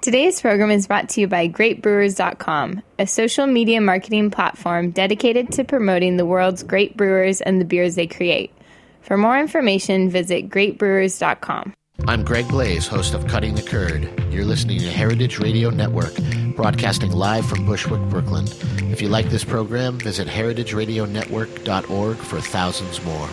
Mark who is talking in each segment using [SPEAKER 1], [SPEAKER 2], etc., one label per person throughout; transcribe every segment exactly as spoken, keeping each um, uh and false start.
[SPEAKER 1] Today's program is brought to you by great brewers dot com, a social media marketing platform dedicated to promoting the world's great brewers and the beers they create. For more information, visit great brewers dot com.
[SPEAKER 2] I'm Greg Blaze, host of Cutting the Curd. You're listening to Heritage Radio Network, broadcasting live from Bushwick, Brooklyn. If you like this program, visit heritage radio network dot org for thousands more.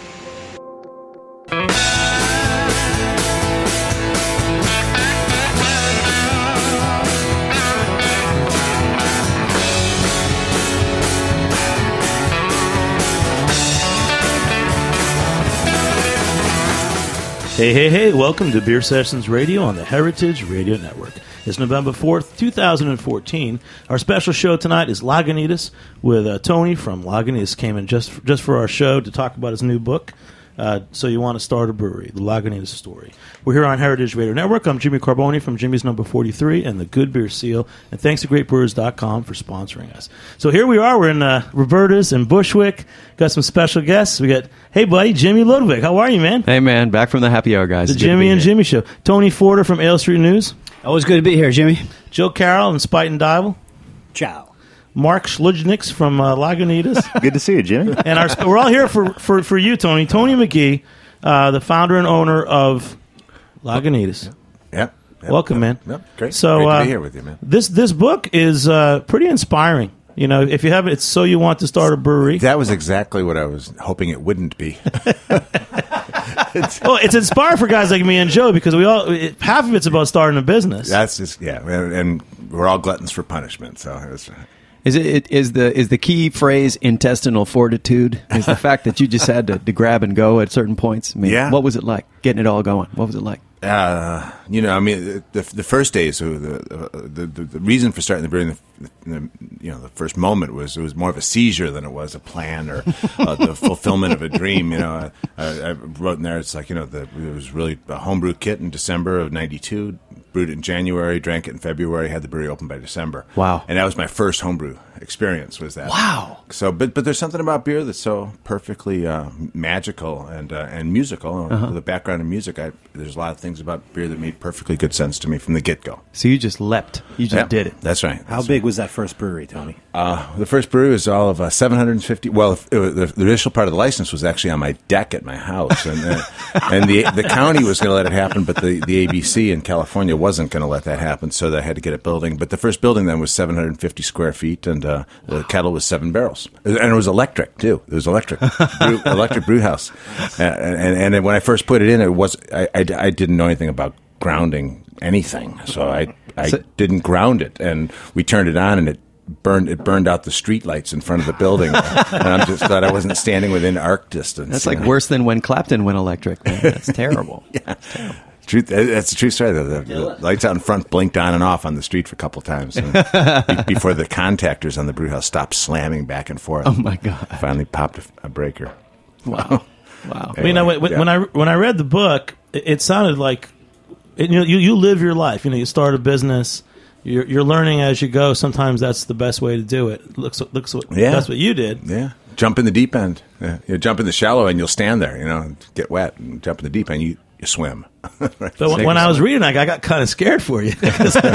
[SPEAKER 3] Hey, hey, hey, welcome to Beer Sessions Radio on the Heritage Radio Network. It's November fourth, two thousand fourteen. Our special show tonight is Lagunitas with uh, Tony from Lagunitas. Came in just, just for our show to talk about his new book, uh, So You Want to Start a Brewery, The Lagunitas Story. We're here on Heritage Radio Network. I'm Jimmy Carboni from Jimmy's Number forty-three and the Good Beer Seal. And thanks to great brewers dot com for sponsoring us. So here we are. We're in uh, Roberta's in Bushwick. Got some special guests. We got, hey, buddy, Jimmy Ludwig. How are you, man?
[SPEAKER 4] Hey, man. Back from the happy hour, guys.
[SPEAKER 3] The
[SPEAKER 4] It's
[SPEAKER 3] Jimmy and
[SPEAKER 4] here.
[SPEAKER 3] Jimmy Show. Tony Forder from Ale Street News.
[SPEAKER 5] Always good to be here, Jimmy.
[SPEAKER 3] Joe Carroll and Spite and Dival.
[SPEAKER 5] Ciao.
[SPEAKER 3] Mark Schludniks from uh, Lagunitas.
[SPEAKER 6] Good to see you, Jimmy.
[SPEAKER 3] And our, we're all here for, for, for you, Tony. Tony McGee, uh, the founder and owner of Lagunitas.
[SPEAKER 6] Yep. yep
[SPEAKER 3] Welcome,
[SPEAKER 6] yep,
[SPEAKER 3] man.
[SPEAKER 6] Yep. Great.
[SPEAKER 3] So,
[SPEAKER 6] Great to
[SPEAKER 3] uh,
[SPEAKER 6] be here with you, man.
[SPEAKER 3] This this book is uh, pretty inspiring. You know, if you have it, it's So You Want to Start a Brewery.
[SPEAKER 6] That was exactly what I was hoping it wouldn't be.
[SPEAKER 3] Well, it's inspired for guys like me and Joe because we all it, half of it's about starting a business.
[SPEAKER 6] That's just yeah, and, and we're all gluttons for punishment. So it was,
[SPEAKER 4] Is it, it is the is the key phrase intestinal fortitude? Is the fact that you just had to, to grab and go at certain points? I mean,
[SPEAKER 6] Yeah.
[SPEAKER 4] What was it like getting it all going? What was it like?
[SPEAKER 6] uh, you know, I mean, the the first days, so the, uh, the the the reason for starting the brewing, the, the, you know, the first moment was it was more of a seizure than it was a plan or uh, the fulfillment of a dream. You know, I, I wrote in there, it's like you know, the, it was really a homebrew kit in December of ninety-two. Brewed it in January, drank it in February, had the brewery open by December.
[SPEAKER 4] Wow.
[SPEAKER 6] And that was my first homebrew experience, was that.
[SPEAKER 4] Wow.
[SPEAKER 6] So, but but there's something about beer that's so perfectly uh, magical and uh, and musical.
[SPEAKER 4] Uh-huh.
[SPEAKER 6] With a background in music, I, there's a lot of things about beer that made perfectly good sense to me from the get-go.
[SPEAKER 4] So you just leapt. You just
[SPEAKER 6] Yep,
[SPEAKER 4] did it.
[SPEAKER 6] That's right.
[SPEAKER 5] How
[SPEAKER 6] That's
[SPEAKER 5] big was that first brewery, Tony?
[SPEAKER 6] Uh, the first brewery was all of uh, seven hundred fifty. Well, if, it was, the, the initial part of the license was actually on my deck at my house, and uh, and the the county was going to let it happen, but the, the A B C in California wasn't going to let that happen, so they had to get a building. But the first building then was seven hundred fifty square feet, and uh, the kettle was seven barrels, and it was electric too. It was electric, brew, electric brew house. Uh, and and when I first put it in, it was I, I, I didn't know anything about grounding anything, so I I
[SPEAKER 4] So-
[SPEAKER 6] didn't ground it, and we turned it on, and it burned it burned out the street lights in front of the building, and I'm just glad I wasn't standing within arc distance.
[SPEAKER 4] That's
[SPEAKER 6] you
[SPEAKER 4] like
[SPEAKER 6] know?
[SPEAKER 4] worse than when Clapton went electric. Man. That's terrible.
[SPEAKER 6] Yeah. Truth, that's a true story. The, the, the lights out in front blinked on and off on the street for a couple of times and be, before the contactors on the brew house stopped slamming back and forth.
[SPEAKER 4] Oh my God!
[SPEAKER 6] Finally popped a, a breaker.
[SPEAKER 4] Wow! Wow!
[SPEAKER 3] Well, you know, when,
[SPEAKER 6] yeah.
[SPEAKER 3] when I when I read the book, it, it sounded like it, you know you, you live your life. You know, you start a business. You're, you're learning as you go. Sometimes that's the best way to do it. Looks looks what
[SPEAKER 6] Yeah.
[SPEAKER 3] that's what you did.
[SPEAKER 6] Yeah, jump in the deep end. Yeah. You jump in the shallow end, you'll stand there. You know, get wet, and jump in the deep end, you you swim. Right.
[SPEAKER 3] So when, when I was reading, I got, I got kind of scared for you.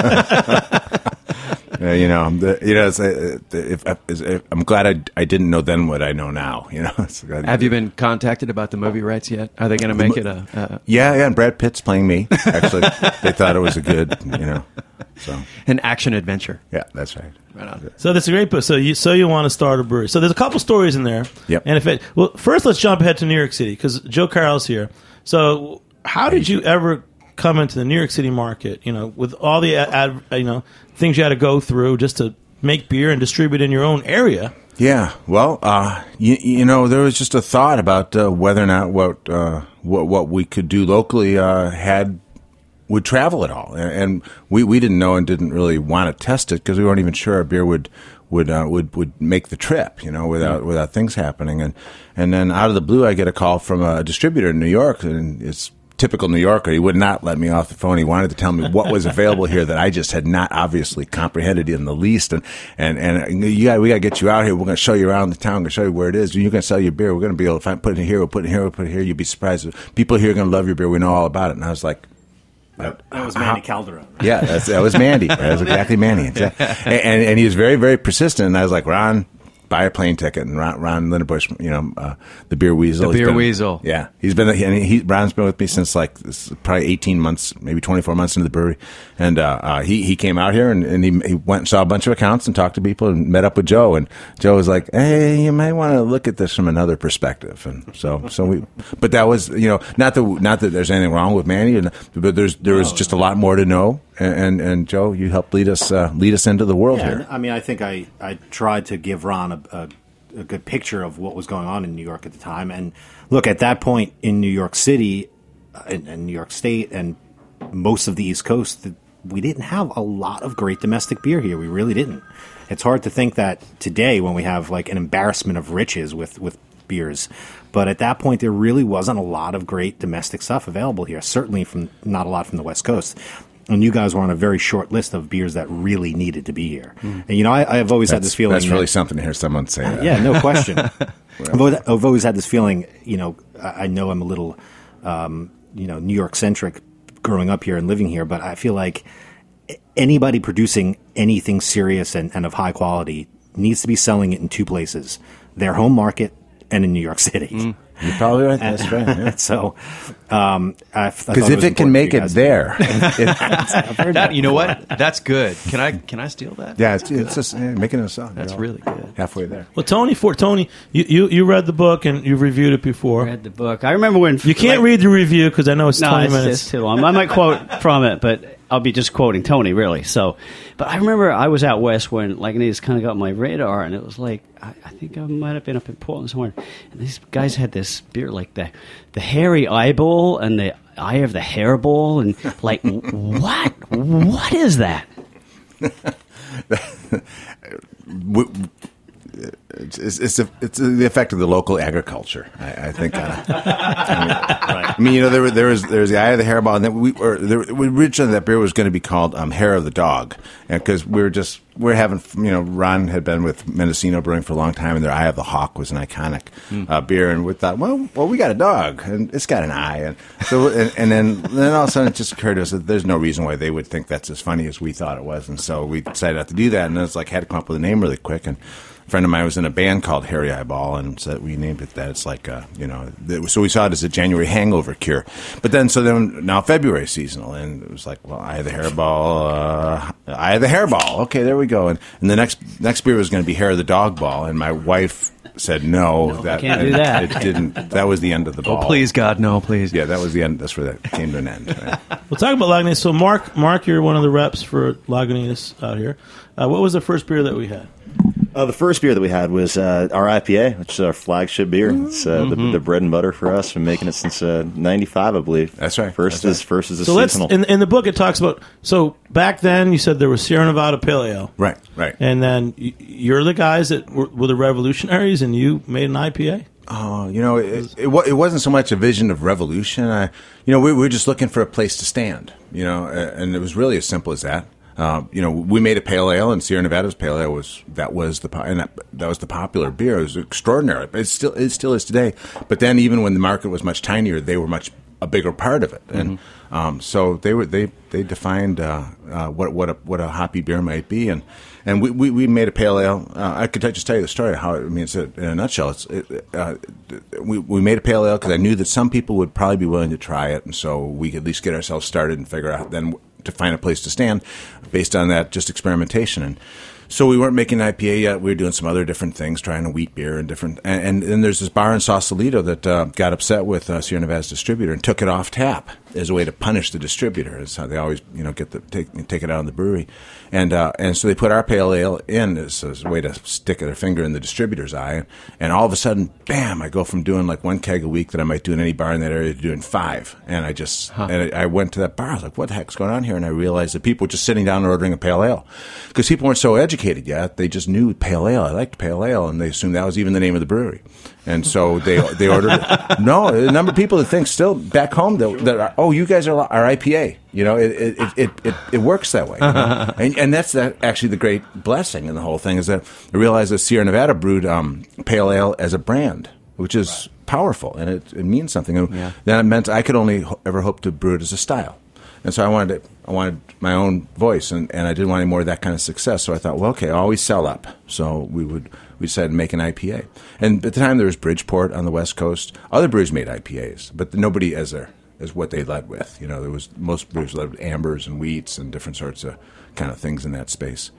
[SPEAKER 6] Uh, you know, the, you know, it's, uh, if, if, if, I'm glad I, I didn't know then what I know now. You know, it's,
[SPEAKER 4] Have you been contacted about the movie rights yet? Are they going to make it a? a
[SPEAKER 6] Yeah, yeah. And Brad Pitt's playing me. Actually, they thought it was a good, you know. So
[SPEAKER 4] an action adventure?
[SPEAKER 6] Yeah, that's right.
[SPEAKER 4] Right on.
[SPEAKER 3] So that's a great book. So you so you want to start a brewery. So there's a couple stories in there.
[SPEAKER 6] Yep.
[SPEAKER 3] And if it well, first let's jump ahead to New York City because Joe Carroll's here. So how did you ever come into the New York City market? You know, with all the ad, you know things you had to go through just to make beer and distribute in your own area.
[SPEAKER 6] Yeah, well, uh, you, you know, there was just a thought about uh, whether or not what uh, what what we could do locally uh, had would travel at all, and, and we, we didn't know and didn't really want to test it because we weren't even sure our beer would would uh, would would make the trip, you know, without
[SPEAKER 3] Mm-hmm.
[SPEAKER 6] without things happening, and and then out of the blue, I get a call from a distributor in New York, and it's typical New Yorker. He would not let me off the phone. He wanted to tell me what was available here that I just had not obviously comprehended in the least. And, and, and you got, we got to get you out here. We're going to show you around the town. We're going to show you where it is. You're going to sell your beer. We're going to be able to find, put it in here. We'll put it here. We'll put it here. You'll be surprised. People here are going to love your beer. We know all about it. And I was like, That,
[SPEAKER 5] That was Manny Calderon.
[SPEAKER 6] Yeah, that's, that was Mandy. That was exactly Manny. Exactly. And, and, and he was very, very persistent. And I was like, Ron, buy a plane ticket. And Ron, Ron Lindenbush, you know, uh, the beer weasel.
[SPEAKER 4] The
[SPEAKER 6] he's
[SPEAKER 4] beer
[SPEAKER 6] been-
[SPEAKER 4] weasel.
[SPEAKER 6] Yeah, he's been. And he, Ron's been with me since like this, probably eighteen months, maybe twenty-four months into the brewery. And uh, uh, he he came out here and, and he, he went and saw a bunch of accounts and talked to people and met up with Joe. And Joe was like, "Hey, you might want to look at this from another perspective." And so so we. But that was, you know, not that not that there's anything wrong with Manny, but there's there was just a lot more to know. And and, and Joe, you helped lead us uh, lead us into the world
[SPEAKER 5] Yeah,
[SPEAKER 6] here.
[SPEAKER 5] I mean, I think I, I tried to give Ron a, a, a good picture of what was going on in New York at the time. And look, at that point in New York City uh, and, and New York State and most of the East Coast, the, we didn't have a lot of great domestic beer here. We really didn't. It's hard to think that today when we have like an embarrassment of riches with, with beers. But at that point, there really wasn't a lot of great domestic stuff available here, certainly from not a lot from the West Coast. And you guys were on a very short list of beers that really needed to be here. Mm. And, you know, I, I've always
[SPEAKER 6] That's,
[SPEAKER 5] had this feeling.
[SPEAKER 6] that's really
[SPEAKER 5] that,
[SPEAKER 6] something to hear someone say that.
[SPEAKER 5] Yeah, no question. I've, always, I've always had this feeling, you know, I, I know I'm a little, um, you know, New York-centric growing up here and living here, but I feel like anybody producing anything serious and, and of high quality needs to be selling it in two places, their home market and in New York City. Mm.
[SPEAKER 6] You're probably right. That's right. Yeah.
[SPEAKER 5] So, um,
[SPEAKER 6] because if it, it can make it there, it,
[SPEAKER 4] that, you know what? That's good. Can I can I steal that?
[SPEAKER 6] Yeah, it's, it's just yeah, making a song.
[SPEAKER 4] That's
[SPEAKER 6] you know,
[SPEAKER 4] really good.
[SPEAKER 6] Halfway there.
[SPEAKER 3] Well, Tony, for Tony, you, you, you read the book and you've reviewed it before.
[SPEAKER 7] Read the book. I remember when
[SPEAKER 3] you can't
[SPEAKER 7] like,
[SPEAKER 3] read the review because I know it's
[SPEAKER 7] no,
[SPEAKER 3] twenty
[SPEAKER 7] it's,
[SPEAKER 3] minutes.
[SPEAKER 7] It's too long. I might quote from it, but I'll be just quoting Tony, really. So, but I remember I was out west when Lagunitas kind of got on my radar, and it was like I, I think I might have been up in Portland somewhere, and these guys had this beer like the the hairy eyeball and the eye of the hairball, and like what what is that?
[SPEAKER 6] It's, it's, it's, a, it's the effect of the local agriculture, I, I think. Uh, I, mean, right. I mean, you know, there, there was there was the eye of the hairball, and then we or there, originally that beer was going to be called um, Hair of the Dog, because we were just we we're having, you know, Ron had been with Mendocino Brewing for a long time, and their Eye of the Hawk was an iconic mm. uh, beer, and we thought, well, well, we got a dog, and it's got an eye, and so and, and then then all of a sudden it just occurred to us that there's no reason why they would think that's as funny as we thought it was, and so we decided not to do that, and then it's like had to come up with a name really quick, and a friend of mine was in a band called Hairy Eyeball, and so we named it that. It's like, uh, you know, so we saw it as a January hangover cure. But then, so then, now February is seasonal, and it was like, well, Eye of the Hairball, uh, Eye of the Hairball. Okay, there we go. And, and the next next beer was going to be Hair of the Dog Ball, and my wife said no.
[SPEAKER 7] no
[SPEAKER 6] that
[SPEAKER 7] can't do that.
[SPEAKER 6] It didn't. That was the end of the ball.
[SPEAKER 4] Oh, please, God, no, please.
[SPEAKER 6] Yeah, that was the end. That's where that came to an end. Right?
[SPEAKER 3] We'll talk about Lagunitas. So, Mark, Mark, you're one of the reps for Lagunitas out here. Uh, what was the first beer that we had?
[SPEAKER 8] Uh, the first beer that we had was uh, our I P A, which is our flagship beer. It's uh, mm-hmm. the, the bread and butter for us. Been making it since uh, ninety-five, I believe.
[SPEAKER 6] That's right.
[SPEAKER 8] First
[SPEAKER 6] That's
[SPEAKER 8] is
[SPEAKER 6] right.
[SPEAKER 8] first is a
[SPEAKER 3] so
[SPEAKER 8] seasonal.
[SPEAKER 3] Let's, in, in the book, it talks about. So back then, you said there was Sierra Nevada Pale Ale,
[SPEAKER 6] right? Right.
[SPEAKER 3] And then y- you're the guys that were, were the revolutionaries, and you made an I P A.
[SPEAKER 6] Oh, you know, it, it, it wasn't so much a vision of revolution. I, you know, we, we were just looking for a place to stand. You know, and it was really as simple as that. Uh, you know, we made a pale ale, and Sierra Nevada's pale ale was that was the and that, that was the popular beer. It was extraordinary. But it still it still is today. But then, even when the market was much tinier, they were much a bigger part of it. And mm-hmm. um, so they were they they defined uh, uh, what what a what a hoppy beer might be, and and we, we, we made a pale ale. Uh, I could just tell you the story of how it, I mean, it's a, in a nutshell. It's it, uh, we we made a pale ale because I knew that some people would probably be willing to try it, and so we could at least get ourselves started and figure out then to find a place to stand based on that just experimentation. And so we weren't making an I P A yet. We were doing some other different things, trying a wheat beer and different. And, and then there's this bar in Sausalito that uh, got upset with uh, Sierra Nevada's distributor and took it off tap as a way to punish the distributor. It's how they always, you know, get the take take it out of the brewery. And uh, and so they put our pale ale in as, as a way to stick their finger in the distributor's eye. And all of a sudden, bam! I go from doing like one keg a week that I might do in any bar in that area to doing five. And I just huh. and I, I went to that bar. I was like, "What the heck's going on here?" And I realized that people were just sitting down and ordering a pale ale because people weren't so educated yet. They just knew pale ale. I liked pale ale, and they assumed that was even the name of the brewery. And so they they ordered it. No, a number of people that think still back home that, that are, oh, you guys are our I P A. You know, it it it it, it works that way. You know? and and that's that actually the great blessing in the whole thing is that I realized that Sierra Nevada brewed um, pale ale as a brand, which is right. powerful and it, it means something. And yeah. That meant I could only ho- ever hope to brew it as a style. And so I wanted to, I wanted my own voice, and, and I didn't want any more of that kind of success. So I thought, well, okay, I'll always sell up. So we would we decided to make an I P A. And at the time, there was Bridgeport on the West Coast. Other breweries made I P As, but nobody as their as what they led with. You know, there was most breweries led with ambers and wheats and different sorts of kind of things in that space.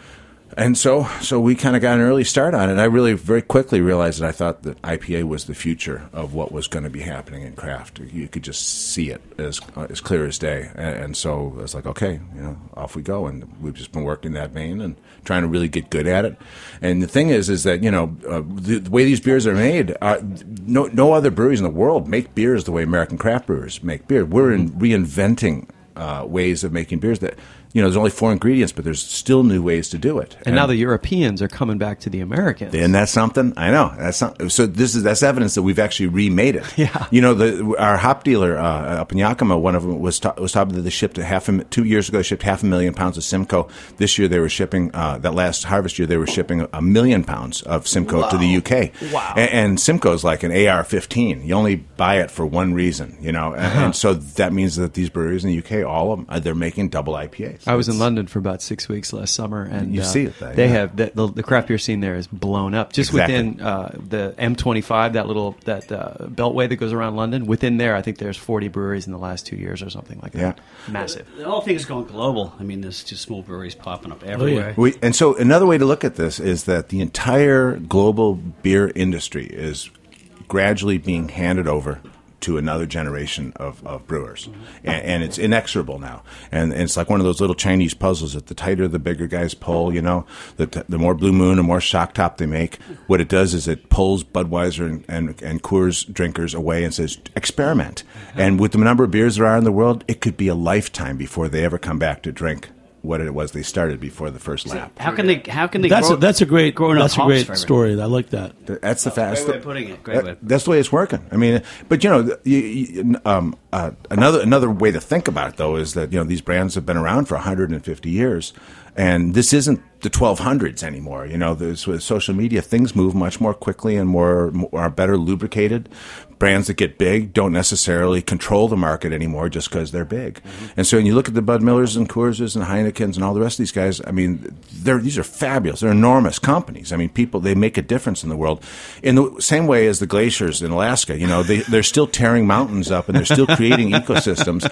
[SPEAKER 6] And so, so we kind of got an early start on it. And I really very quickly realized that I thought that I P A was the future of what was going to be happening in craft. You could just see it as uh, as clear as day. And, and so I was like, okay, you know, off we go. And we've just been working that vein and trying to really get good at it. And the thing is, is that you know uh, the, the way these beers are made, uh, no no other breweries in the world make beers the way American craft brewers make beer. We're in reinventing uh, ways of making beers that. You know, there's only four ingredients, but there's still new ways to do it.
[SPEAKER 4] And, and now the Europeans are coming back to the Americans.
[SPEAKER 6] And that's something I know. That's some, so. This is that's evidence that we've actually remade it.
[SPEAKER 4] Yeah.
[SPEAKER 6] You know, the, our hop dealer uh, up in Yakima, one of them was ta- was talking that they shipped a half a, two years ago. They shipped half a million pounds of Simcoe. This year they were shipping uh, that last harvest year they were shipping a, a million pounds of Simcoe wow. to the U K.
[SPEAKER 4] Wow.
[SPEAKER 6] And, and Simcoe is like an A R fifteen. You only buy it for one reason. You know, and, uh-huh. and so that means that these breweries in the U K, all of them, uh, they're making double I P As.
[SPEAKER 4] I was in London for about six weeks last summer, and
[SPEAKER 6] you
[SPEAKER 4] uh,
[SPEAKER 6] see it. There,
[SPEAKER 4] they
[SPEAKER 6] yeah.
[SPEAKER 4] have the, the, the craft beer scene there is blown up. Just
[SPEAKER 6] exactly.
[SPEAKER 4] within uh, the M twenty-five, that little that uh, beltway that goes around London. Within there, I think there's forty breweries in the last two years or something like that.
[SPEAKER 6] Yeah.
[SPEAKER 4] Massive.
[SPEAKER 7] The whole thing is going global. I mean, there's just small breweries popping up everywhere.
[SPEAKER 6] We, and so another way to look at this is that the entire global beer industry is gradually being handed over to another generation of, of brewers. And, and it's inexorable now. And, and it's like one of those little Chinese puzzles that the tighter the bigger guys pull, you know, the, the more Blue Moon and more Shock Top they make, what it does is it pulls Budweiser and, and, and Coors drinkers away and says, experiment. And with the number of beers there are in the world, it could be a lifetime before they ever come back to drink what it was they started before the first lap.
[SPEAKER 7] How can they? How can they?
[SPEAKER 3] That's
[SPEAKER 7] grow,
[SPEAKER 3] a, that's a great
[SPEAKER 7] growing
[SPEAKER 3] that's
[SPEAKER 7] up
[SPEAKER 3] a great
[SPEAKER 7] hops
[SPEAKER 3] story. I like that.
[SPEAKER 6] That's the
[SPEAKER 7] Oh,
[SPEAKER 6] fast.
[SPEAKER 7] great way of putting it. Great way.
[SPEAKER 6] That, that's the way it's working. I mean, but you know, you, you, um, uh, another another way to think about it though is that you know these brands have been around for one hundred fifty years, and this isn't the twelve hundreds anymore. You know, there's, with social media, things move much more quickly and more, more are better lubricated. Brands that get big don't necessarily control the market anymore just because they're big. Mm-hmm. And so when you look at the Bud Millers and Coorses and Heinekens and all the rest of these guys, I mean, they're, these are fabulous. They're enormous companies. I mean, people, they make a difference in the world. In the same way as the glaciers in Alaska, you know, they, they're still tearing mountains up and they're still creating ecosystems,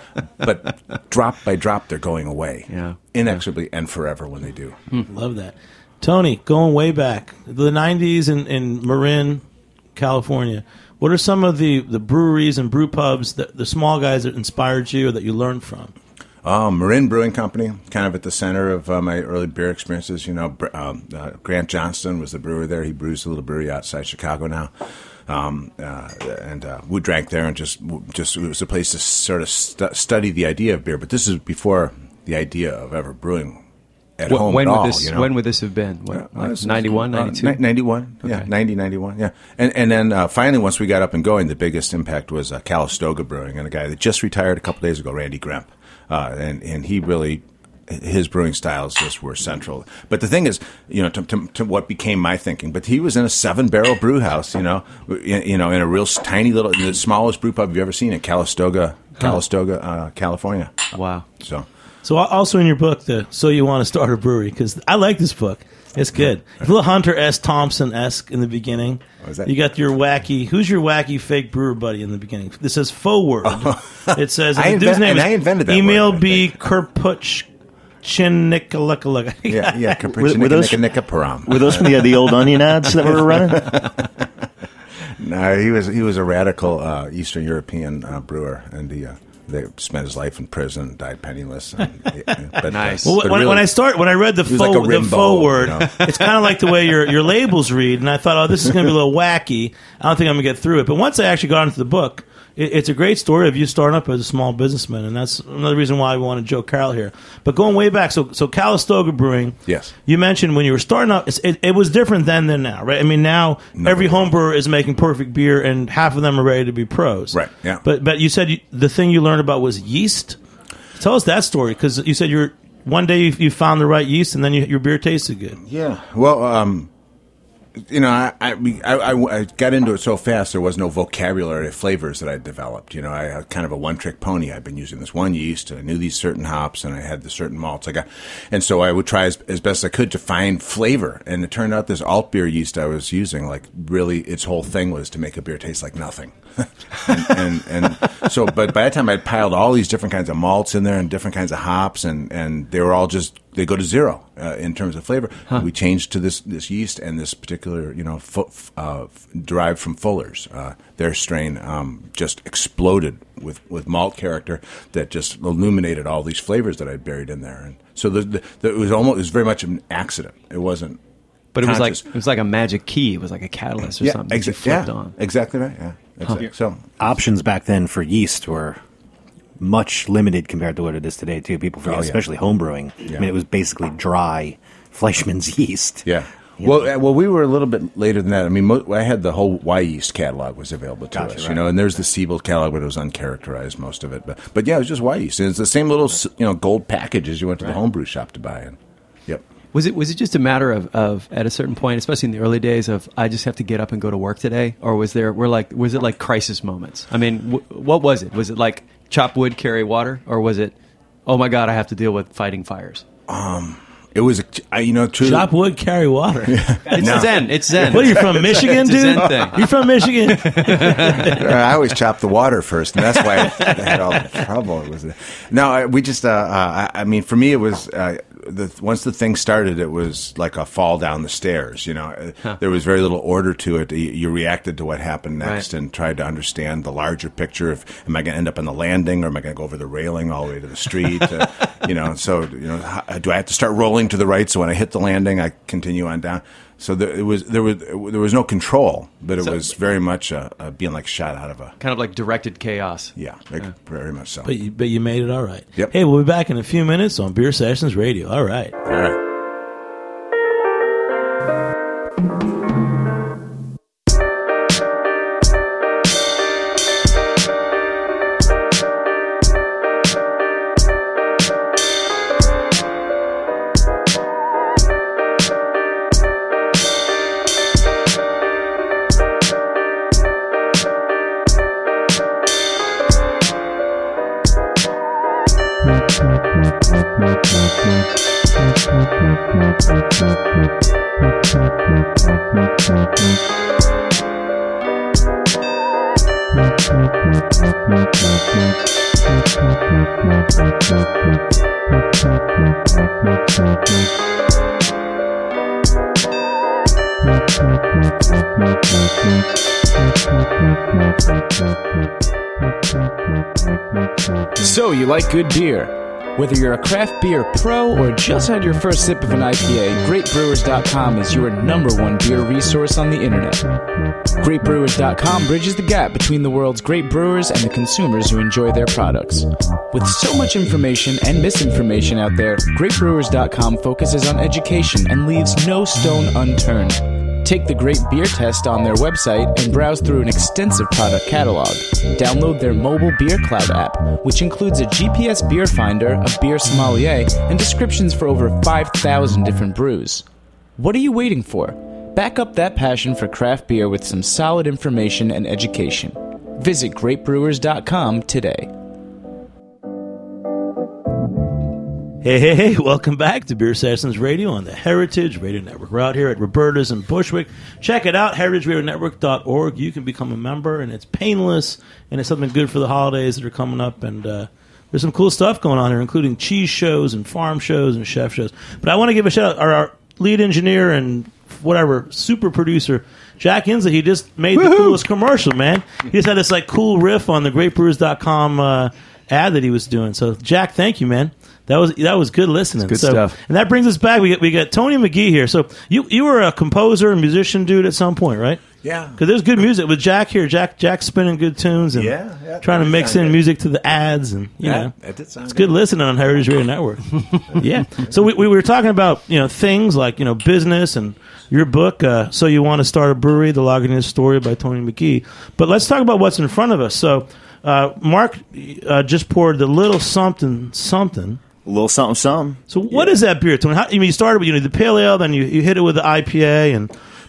[SPEAKER 6] but drop by drop, they're going away.
[SPEAKER 4] Yeah.
[SPEAKER 6] Inexorably and forever when they do.
[SPEAKER 3] Hmm. Love that. Tony, going way back, the nineties in, in Marin, California, what are some of the, the breweries and brew pubs, that, the small guys that inspired you or that you learned from?
[SPEAKER 6] Um, Marin Brewing Company, kind of at the center of uh, my early beer experiences. You know, um, uh, Grant Johnston was the brewer there. He brews a little brewery outside Chicago now. Um, uh, and uh, we drank there and just, just it was a place to sort of stu- study the idea of beer. But this is before the idea of ever brewing at
[SPEAKER 4] when,
[SPEAKER 6] home
[SPEAKER 4] when
[SPEAKER 6] at
[SPEAKER 4] would
[SPEAKER 6] all.
[SPEAKER 4] This,
[SPEAKER 6] you know?
[SPEAKER 4] When would this have been? What,
[SPEAKER 6] Uh,
[SPEAKER 4] like ninety-one, ninety-two?
[SPEAKER 6] Uh, ninety-one,
[SPEAKER 4] Okay.
[SPEAKER 6] yeah, ninety, ninety-one, yeah. And and then uh, finally, once we got up and going, the biggest impact was uh, Calistoga Brewing, and a guy that just retired a couple days ago, Randy Gremp, uh, and and he really. His brewing styles just were central. But the thing is, you know, to, to, to what became my thinking. But he was in a seven-barrel brew house, you know, in, you know, in a real tiny little, the smallest brew pub you've ever seen in Calistoga, Calistoga, uh, California.
[SPEAKER 4] Wow.
[SPEAKER 6] So,
[SPEAKER 3] So also in your book, the So You Want to Start a Brewery, because I like this book. It's good. It's a little Hunter S. Thompson-esque in the beginning.
[SPEAKER 6] What is that?
[SPEAKER 3] You got your wacky, who's your wacky fake brewer buddy in the beginning? This says forward.
[SPEAKER 6] Oh.
[SPEAKER 3] It says,
[SPEAKER 6] I
[SPEAKER 3] the dude's
[SPEAKER 6] invent-
[SPEAKER 3] name
[SPEAKER 6] and
[SPEAKER 3] is
[SPEAKER 6] I invented that
[SPEAKER 3] Emil
[SPEAKER 6] word, I
[SPEAKER 3] B.
[SPEAKER 6] think.
[SPEAKER 3] Kerpuch Chinnikalaka.
[SPEAKER 6] yeah, yeah,
[SPEAKER 8] Were- were those-
[SPEAKER 6] Param.
[SPEAKER 8] Were those from the, the old Onion ads that we were running?
[SPEAKER 6] No, he was he was a radical uh, Eastern European uh, brewer, and he uh, they spent his life in prison, and died penniless. And, but,
[SPEAKER 4] Nice.
[SPEAKER 6] Uh,
[SPEAKER 3] Well,
[SPEAKER 6] but
[SPEAKER 3] when,
[SPEAKER 6] really-
[SPEAKER 3] when I start, when I read the
[SPEAKER 6] He was
[SPEAKER 3] faux,
[SPEAKER 6] like a
[SPEAKER 3] the
[SPEAKER 6] Rimbaud,
[SPEAKER 3] faux word,
[SPEAKER 6] you know?
[SPEAKER 3] it's kind of like the way your your labels read, and I thought, oh, this is going to be a little wacky. I don't think I'm going to get through it. But once I actually got into the book, it, it's a great story of you starting up as a small businessman, and that's another reason why I wanted Joe Carroll here. But going way back, so so Calistoga Brewing,
[SPEAKER 6] Yes.
[SPEAKER 3] you mentioned when you were starting up, it's, it, it was different then than now, right? I mean, now
[SPEAKER 6] No.
[SPEAKER 3] every home brewer is making perfect beer, and half of them are ready to be pros.
[SPEAKER 6] Right, yeah.
[SPEAKER 3] But but you said you, the thing you learned about was yeast. Tell us that story, because you said you're one day you, you found the right yeast, and then you, your beer tasted good.
[SPEAKER 6] Yeah. Well, um, you know, I, I, I, I got into it so fast there was no vocabulary of flavors that I developed. You know, I had kind of a one-trick pony. I've been using this one yeast, and I knew these certain hops, and I had the certain malts. I got, and so I would try as, as best I could to find flavor. And it turned out this alt beer yeast I was using, like really, its whole thing was to make a beer taste like nothing. and, and, and so, but by that time I'd piled all these different kinds of malts in there and different kinds of hops, and, and they were all just, they go to zero uh, in terms of flavor. Huh. We changed to this, this yeast and this particular, you know, fu- uh, derived from Fuller's. Uh, their strain um, just exploded with, with malt character that just illuminated all these flavors that I'd buried in there. And so the, the, the, it was almost, it was very much an accident. It wasn't.
[SPEAKER 4] But it was
[SPEAKER 6] conscious.
[SPEAKER 4] like it was like a magic key. It was like a catalyst or
[SPEAKER 6] yeah,
[SPEAKER 4] something
[SPEAKER 6] exa-
[SPEAKER 4] that you flipped
[SPEAKER 6] yeah,
[SPEAKER 4] on.
[SPEAKER 6] Exactly right. Yeah. Exactly.
[SPEAKER 5] Huh.
[SPEAKER 6] So
[SPEAKER 5] options back then for yeast were much limited compared to what it is today too. People forget,
[SPEAKER 6] Oh, yeah.
[SPEAKER 5] especially home brewing.
[SPEAKER 6] Yeah.
[SPEAKER 5] I mean, it was basically dry Fleischmann's yeast.
[SPEAKER 6] Yeah.
[SPEAKER 5] You
[SPEAKER 6] Well,
[SPEAKER 5] know?
[SPEAKER 6] uh, well, we were a little bit later than that. I mean, mo- I had the whole Y yeast catalog was available to
[SPEAKER 5] Gotcha,
[SPEAKER 6] us,
[SPEAKER 5] right.
[SPEAKER 6] you know, and there's the Siebold catalog, but it was uncharacterized, most of it. But, but yeah, it was just Y yeast. And it's the same little, s- you know, gold package as you went to the homebrew shop to buy. And yep.
[SPEAKER 4] Was it was it just a matter of, of at a certain point, especially in the early days, of I just have to get up and go to work today, or was there were like was it like crisis moments? I mean, w- what was it? Was it like chop wood, carry water, or was it, oh my God, I have to deal with fighting fires?
[SPEAKER 6] Um, it was, a, I, you know, truly.
[SPEAKER 3] Chop wood, carry water.
[SPEAKER 4] It's
[SPEAKER 6] No.
[SPEAKER 4] Zen. It's Zen.
[SPEAKER 3] What are you from, Michigan,
[SPEAKER 4] It's a
[SPEAKER 3] dude?
[SPEAKER 4] Zen thing.
[SPEAKER 3] You from Michigan?
[SPEAKER 6] I always chop the water first, and that's why I had all the trouble. It was no, I, we just. Uh, uh, I, I mean, for me, it was uh, the, once the thing started, it was like a fall down the stairs. You know, huh. There was very little order to it. You, you reacted to what happened next, right. and tried to understand the larger picture of: am I going to end up on the landing, or am I going to go over the railing all the way to the street? uh, you know, so you know, how, do I have to start rolling to the right so when I hit the landing, I continue on down? So there, it was there was there was no control, but it so, was very much uh, uh, being like shot out of a
[SPEAKER 4] kind of like directed chaos.
[SPEAKER 6] Yeah, like, yeah. very much so.
[SPEAKER 3] But you, but you made it all right.
[SPEAKER 6] Yep.
[SPEAKER 3] Hey, we'll be back in a few minutes on Beer Sessions Radio. All right.
[SPEAKER 6] All right.
[SPEAKER 9] So, you like good beer? Whether you're a craft beer pro or just had your first sip of an I P A, great brewers dot com is your number one beer resource on the internet. great brewers dot com bridges the gap between the world's great brewers and the consumers who enjoy their products. With so much information and misinformation out there, great brewers dot com focuses on education and leaves no stone unturned. Take the Great Beer Test on their website and browse through an extensive product catalog. Download their mobile Beer Cloud app, which includes a G P S beer finder, a beer sommelier, and descriptions for over five thousand different brews. What are you waiting for? Back up that passion for craft beer with some solid information and education. Visit great brewers dot com today.
[SPEAKER 3] Hey, hey, hey, welcome back to Beer Sessions Radio on the Heritage Radio Network. We're out here at Roberta's in Bushwick. Check it out, heritage radio network dot org. You can become a member, and it's painless, and it's something good for the holidays that are coming up. And uh, there's some cool stuff going on here, including cheese shows and farm shows and chef shows. But I want to give a shout out our, our lead engineer and whatever, super producer, Jack Inslee. He just made Woo-hoo! the coolest commercial, man. He just had this like cool riff on the great brewers dot com uh, ad that he was doing. So, Jack, thank you, man. That was that was good listening.
[SPEAKER 4] Good
[SPEAKER 3] so,
[SPEAKER 4] stuff.
[SPEAKER 3] And that brings us back. We got we got Tony McGee here. So you you were a composer and musician dude at some point, right?
[SPEAKER 6] Yeah.
[SPEAKER 3] Because there's good music with Jack here. Jack Jack's spinning good tunes and
[SPEAKER 6] yeah, yeah,
[SPEAKER 3] trying to mix in good. music to the ads and you
[SPEAKER 6] yeah,
[SPEAKER 3] know
[SPEAKER 6] that did sound
[SPEAKER 3] it's
[SPEAKER 6] good.
[SPEAKER 3] good listening on Heritage Radio Network. Yeah. So we we were talking about you know things like you know business and your book. Uh, so you want to start a brewery? The Lagunitas Story by Tony McGee. But let's talk about what's in front of us. So uh, Mark uh, just poured the little something something.
[SPEAKER 8] A little something, something.
[SPEAKER 3] So what yeah. is that beer, Tony? How, I mean, you started with you know the pale ale, then you, you hit it with the I P A, and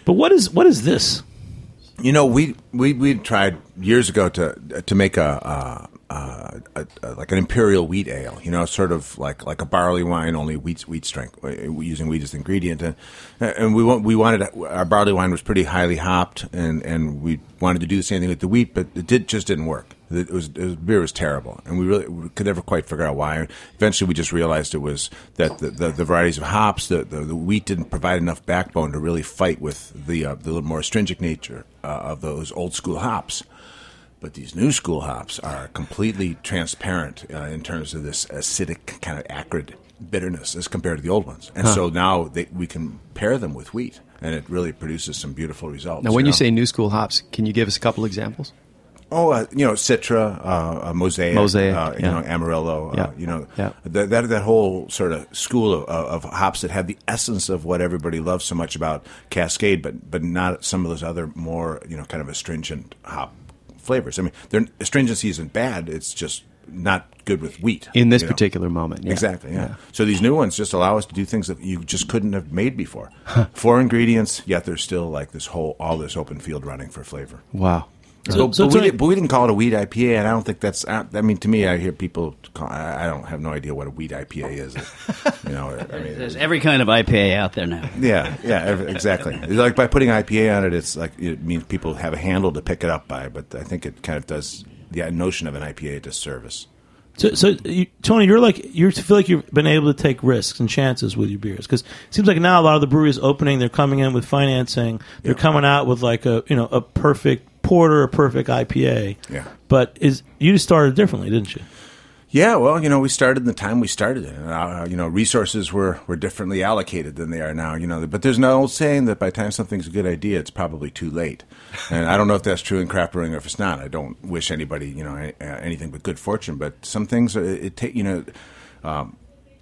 [SPEAKER 3] But what is what is this?
[SPEAKER 6] You know, we we we tried years ago to to make a, a, a, a, a like an imperial wheat ale. You know, sort of like like a barley wine, only wheat wheat strength, using wheat as the ingredient. And and we want, we wanted our barley wine was pretty highly hopped, and, and we wanted to do the same thing with the wheat, but it did just didn't work. It was, it was beer was terrible, and we really we could never quite figure out why. Eventually, we just realized it was that the, the, the varieties of hops, the, the the wheat didn't provide enough backbone to really fight with the uh, the more astringent nature uh, of those old school hops. But these new school hops are completely transparent uh, in terms of this acidic, kind of acrid bitterness as compared to the old ones, and huh. so now they, we can pair them with wheat, and it really produces some beautiful results.
[SPEAKER 4] Now, when
[SPEAKER 6] you,
[SPEAKER 4] you
[SPEAKER 6] know?
[SPEAKER 4] say new school hops, can you give us a couple examples?
[SPEAKER 6] Oh, uh, you know, Citra, uh, uh, Mosaic,
[SPEAKER 4] Mosaic
[SPEAKER 6] uh, you
[SPEAKER 4] yeah.
[SPEAKER 6] know, Amarillo, uh,
[SPEAKER 4] yeah.
[SPEAKER 6] you know,
[SPEAKER 4] yeah.
[SPEAKER 6] that, that that whole sort of school of, of hops that have the essence of what everybody loves so much about Cascade, but but not some of those other more, you know, kind of astringent hop flavors. I mean, their astringency isn't bad; it's just not good with wheat
[SPEAKER 4] in this
[SPEAKER 6] you know?
[SPEAKER 4] particular moment. Yeah.
[SPEAKER 6] Exactly. Yeah.
[SPEAKER 4] yeah.
[SPEAKER 6] So these new ones just allow us to do things that you just couldn't have made before. Four ingredients, yet there's still like this whole all this open field running for flavor.
[SPEAKER 4] Wow.
[SPEAKER 6] So, but, so but, we did, but we didn't call it a wheat I P A, and I don't think that's. I mean, to me, I hear people. Call, I don't have no idea what a wheat I P A is. You know, I mean,
[SPEAKER 7] there's every kind of I P A out there now.
[SPEAKER 6] Yeah, yeah, exactly. Like by putting I P A on it, it's like it means people have a handle to pick it up by. But I think it kind of does the notion of an I P A a disservice.
[SPEAKER 3] So, so you, Tony, you're like you feel like you've been able to take risks and chances with your beers because it seems like now a lot of the breweries opening, they're coming in with financing, they're yeah. coming out with like a you know a perfect porter, a perfect I P A.
[SPEAKER 6] Yeah,
[SPEAKER 3] but is you just started differently, didn't you?
[SPEAKER 6] Yeah, well, you know, we started in the time we started it. And, uh, you know, resources were, were differently allocated than they are now. You know, but there's an old saying that by the time something's a good idea, it's probably too late. And I don't know if that's true in craft brewing or if it's not. I don't wish anybody, you know, anything but good fortune. But some things, it, it take, you know, um,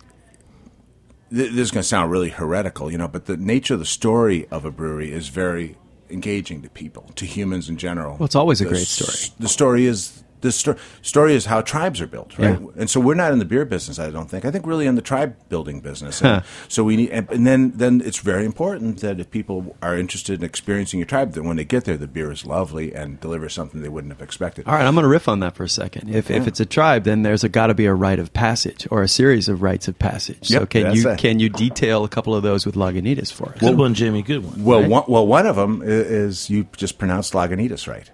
[SPEAKER 6] th- this is going to sound really heretical, you know, but the nature of the story of a brewery is very engaging to people, to humans in general.
[SPEAKER 4] Well, it's always a
[SPEAKER 6] the,
[SPEAKER 4] great story.
[SPEAKER 6] The story is. The sto- story is how tribes are built, right?
[SPEAKER 4] Yeah.
[SPEAKER 6] And so we're not in the beer business, I don't think. I think really in the tribe building business. And huh. So we need, and, and then then it's very important that if people are interested in experiencing your tribe, that when they get there, the beer is lovely and delivers something they wouldn't have expected.
[SPEAKER 4] All right, I'm going to riff on that for a second. If yeah. if it's a tribe, then there's got to be a rite of passage or a series of rites of passage.
[SPEAKER 6] Yep,
[SPEAKER 4] so can you
[SPEAKER 6] it.
[SPEAKER 4] can you detail a couple of those with Lagunitas for us?
[SPEAKER 3] Good one, Jimmy. Good one.
[SPEAKER 6] Well,
[SPEAKER 4] right?
[SPEAKER 6] one, well, one of them is, is you just pronounced Lagunitas right.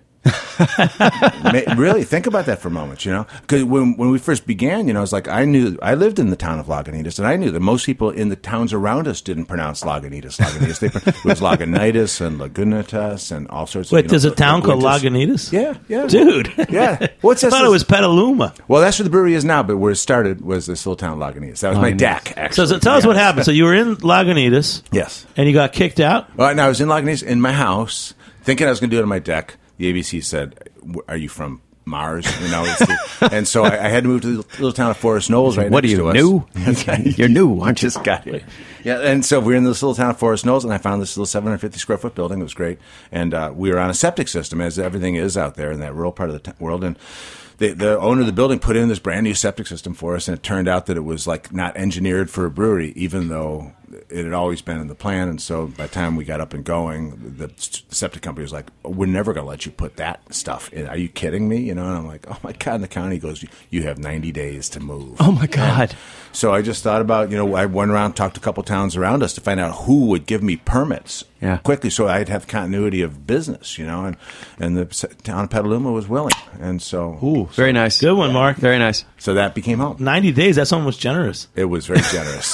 [SPEAKER 6] Really, think about that for a moment, you know? Because when, when we first began, you know, it's like I knew, I lived in the town of Lagunitas, and I knew that most people in the towns around us didn't pronounce Lagunitas. Lagunitas. They, it was Lagunitas and Lagunitas and all sorts
[SPEAKER 3] Wait,
[SPEAKER 6] of Wait,
[SPEAKER 3] there's
[SPEAKER 6] know,
[SPEAKER 3] a town called
[SPEAKER 6] Lagunitas?
[SPEAKER 3] Lagunitas?
[SPEAKER 6] Yeah, yeah.
[SPEAKER 3] Dude.
[SPEAKER 6] Yeah. What's
[SPEAKER 3] I thought it was Petaluma.
[SPEAKER 6] Well, that's where the brewery is now, but where it started was this little town Lagunitas. That was my
[SPEAKER 4] Lagunitas.
[SPEAKER 6] deck, actually.
[SPEAKER 3] So, so tell us what happened. So you were in Lagunitas.
[SPEAKER 6] Yes.
[SPEAKER 3] And you got kicked out?
[SPEAKER 6] Well, and I was in Lagunitas in my house, thinking I was going to do it on my deck. The A B C said, "Are you from Mars?" You know, it's the, and so I, I had to move to the little town of Forest Knolls right
[SPEAKER 4] what
[SPEAKER 6] next to
[SPEAKER 4] are you,
[SPEAKER 6] us.
[SPEAKER 4] new? You're new, aren't you?
[SPEAKER 6] Just got here. Yeah, and so we were in this little town of Forest Knolls, and I found this little seven hundred fifty square foot building. It was great, and uh, we were on a septic system, as everything is out there in that rural part of the t- world, and. The, the owner of the building put in this brand new septic system for us, and it turned out that it was like not engineered for a brewery, even though it had always been in the plan. And so by the time we got up and going, the septic company was like, "We're never going to let you put that stuff in. Are you kidding me?" You know, and I'm like, "Oh my God!" And the county goes, "You have ninety days to move."
[SPEAKER 4] Oh my God!
[SPEAKER 6] And so I just thought about, you know, I went around, talked to a couple towns around us to find out who would give me permits.
[SPEAKER 4] Yeah.
[SPEAKER 6] Quickly, so I'd have continuity of business, you know, and, and the town of Petaluma was willing, and so
[SPEAKER 4] Ooh, very nice,
[SPEAKER 3] good one, Mark.
[SPEAKER 4] Very nice.
[SPEAKER 6] So that became home.
[SPEAKER 3] Ninety days. That's almost generous.
[SPEAKER 6] It was very generous.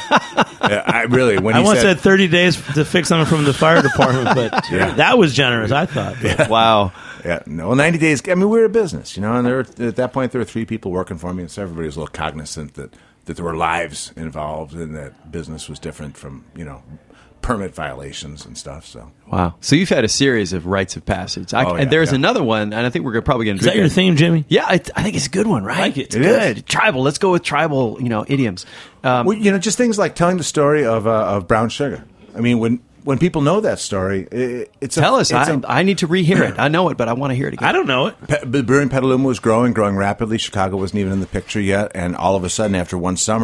[SPEAKER 6] I really when
[SPEAKER 3] I
[SPEAKER 6] he
[SPEAKER 3] once
[SPEAKER 6] said,
[SPEAKER 3] said thirty days to fix something from the fire department, but
[SPEAKER 6] Yeah.
[SPEAKER 3] that was generous. I thought.
[SPEAKER 6] Yeah.
[SPEAKER 4] Wow.
[SPEAKER 6] Yeah, no, well, ninety days. I mean, we were a business, you know, and there were, at that point there were three people working for me, and so everybody was a little cognizant that that there were lives involved, and that business was different from, you know, permit violations and stuff. So
[SPEAKER 4] wow. So you've had a series of rites of passage. I,
[SPEAKER 6] Oh, yeah,
[SPEAKER 4] and there's
[SPEAKER 6] yeah.
[SPEAKER 4] another one, and I think we're probably going to.
[SPEAKER 3] Is that your theme, Jimmy?
[SPEAKER 4] Yeah, I, I think it's a good one, right?
[SPEAKER 3] I like it.
[SPEAKER 4] It's
[SPEAKER 6] It
[SPEAKER 4] good.
[SPEAKER 6] is.
[SPEAKER 4] Tribal. Let's go with tribal. You know, idioms. Um,
[SPEAKER 6] well, you know, just things like telling the story of uh, of brown sugar. I mean, when when people know that story, it, it's
[SPEAKER 4] tell
[SPEAKER 6] a,
[SPEAKER 4] us.
[SPEAKER 6] it's
[SPEAKER 4] I,
[SPEAKER 6] a-
[SPEAKER 4] I need to rehear it. I know it, but I want to hear it again.
[SPEAKER 3] I don't know it.
[SPEAKER 6] Pe- the brewery in Petaluma was growing, growing rapidly. Chicago wasn't even in the picture yet, and all of a sudden, after one summer,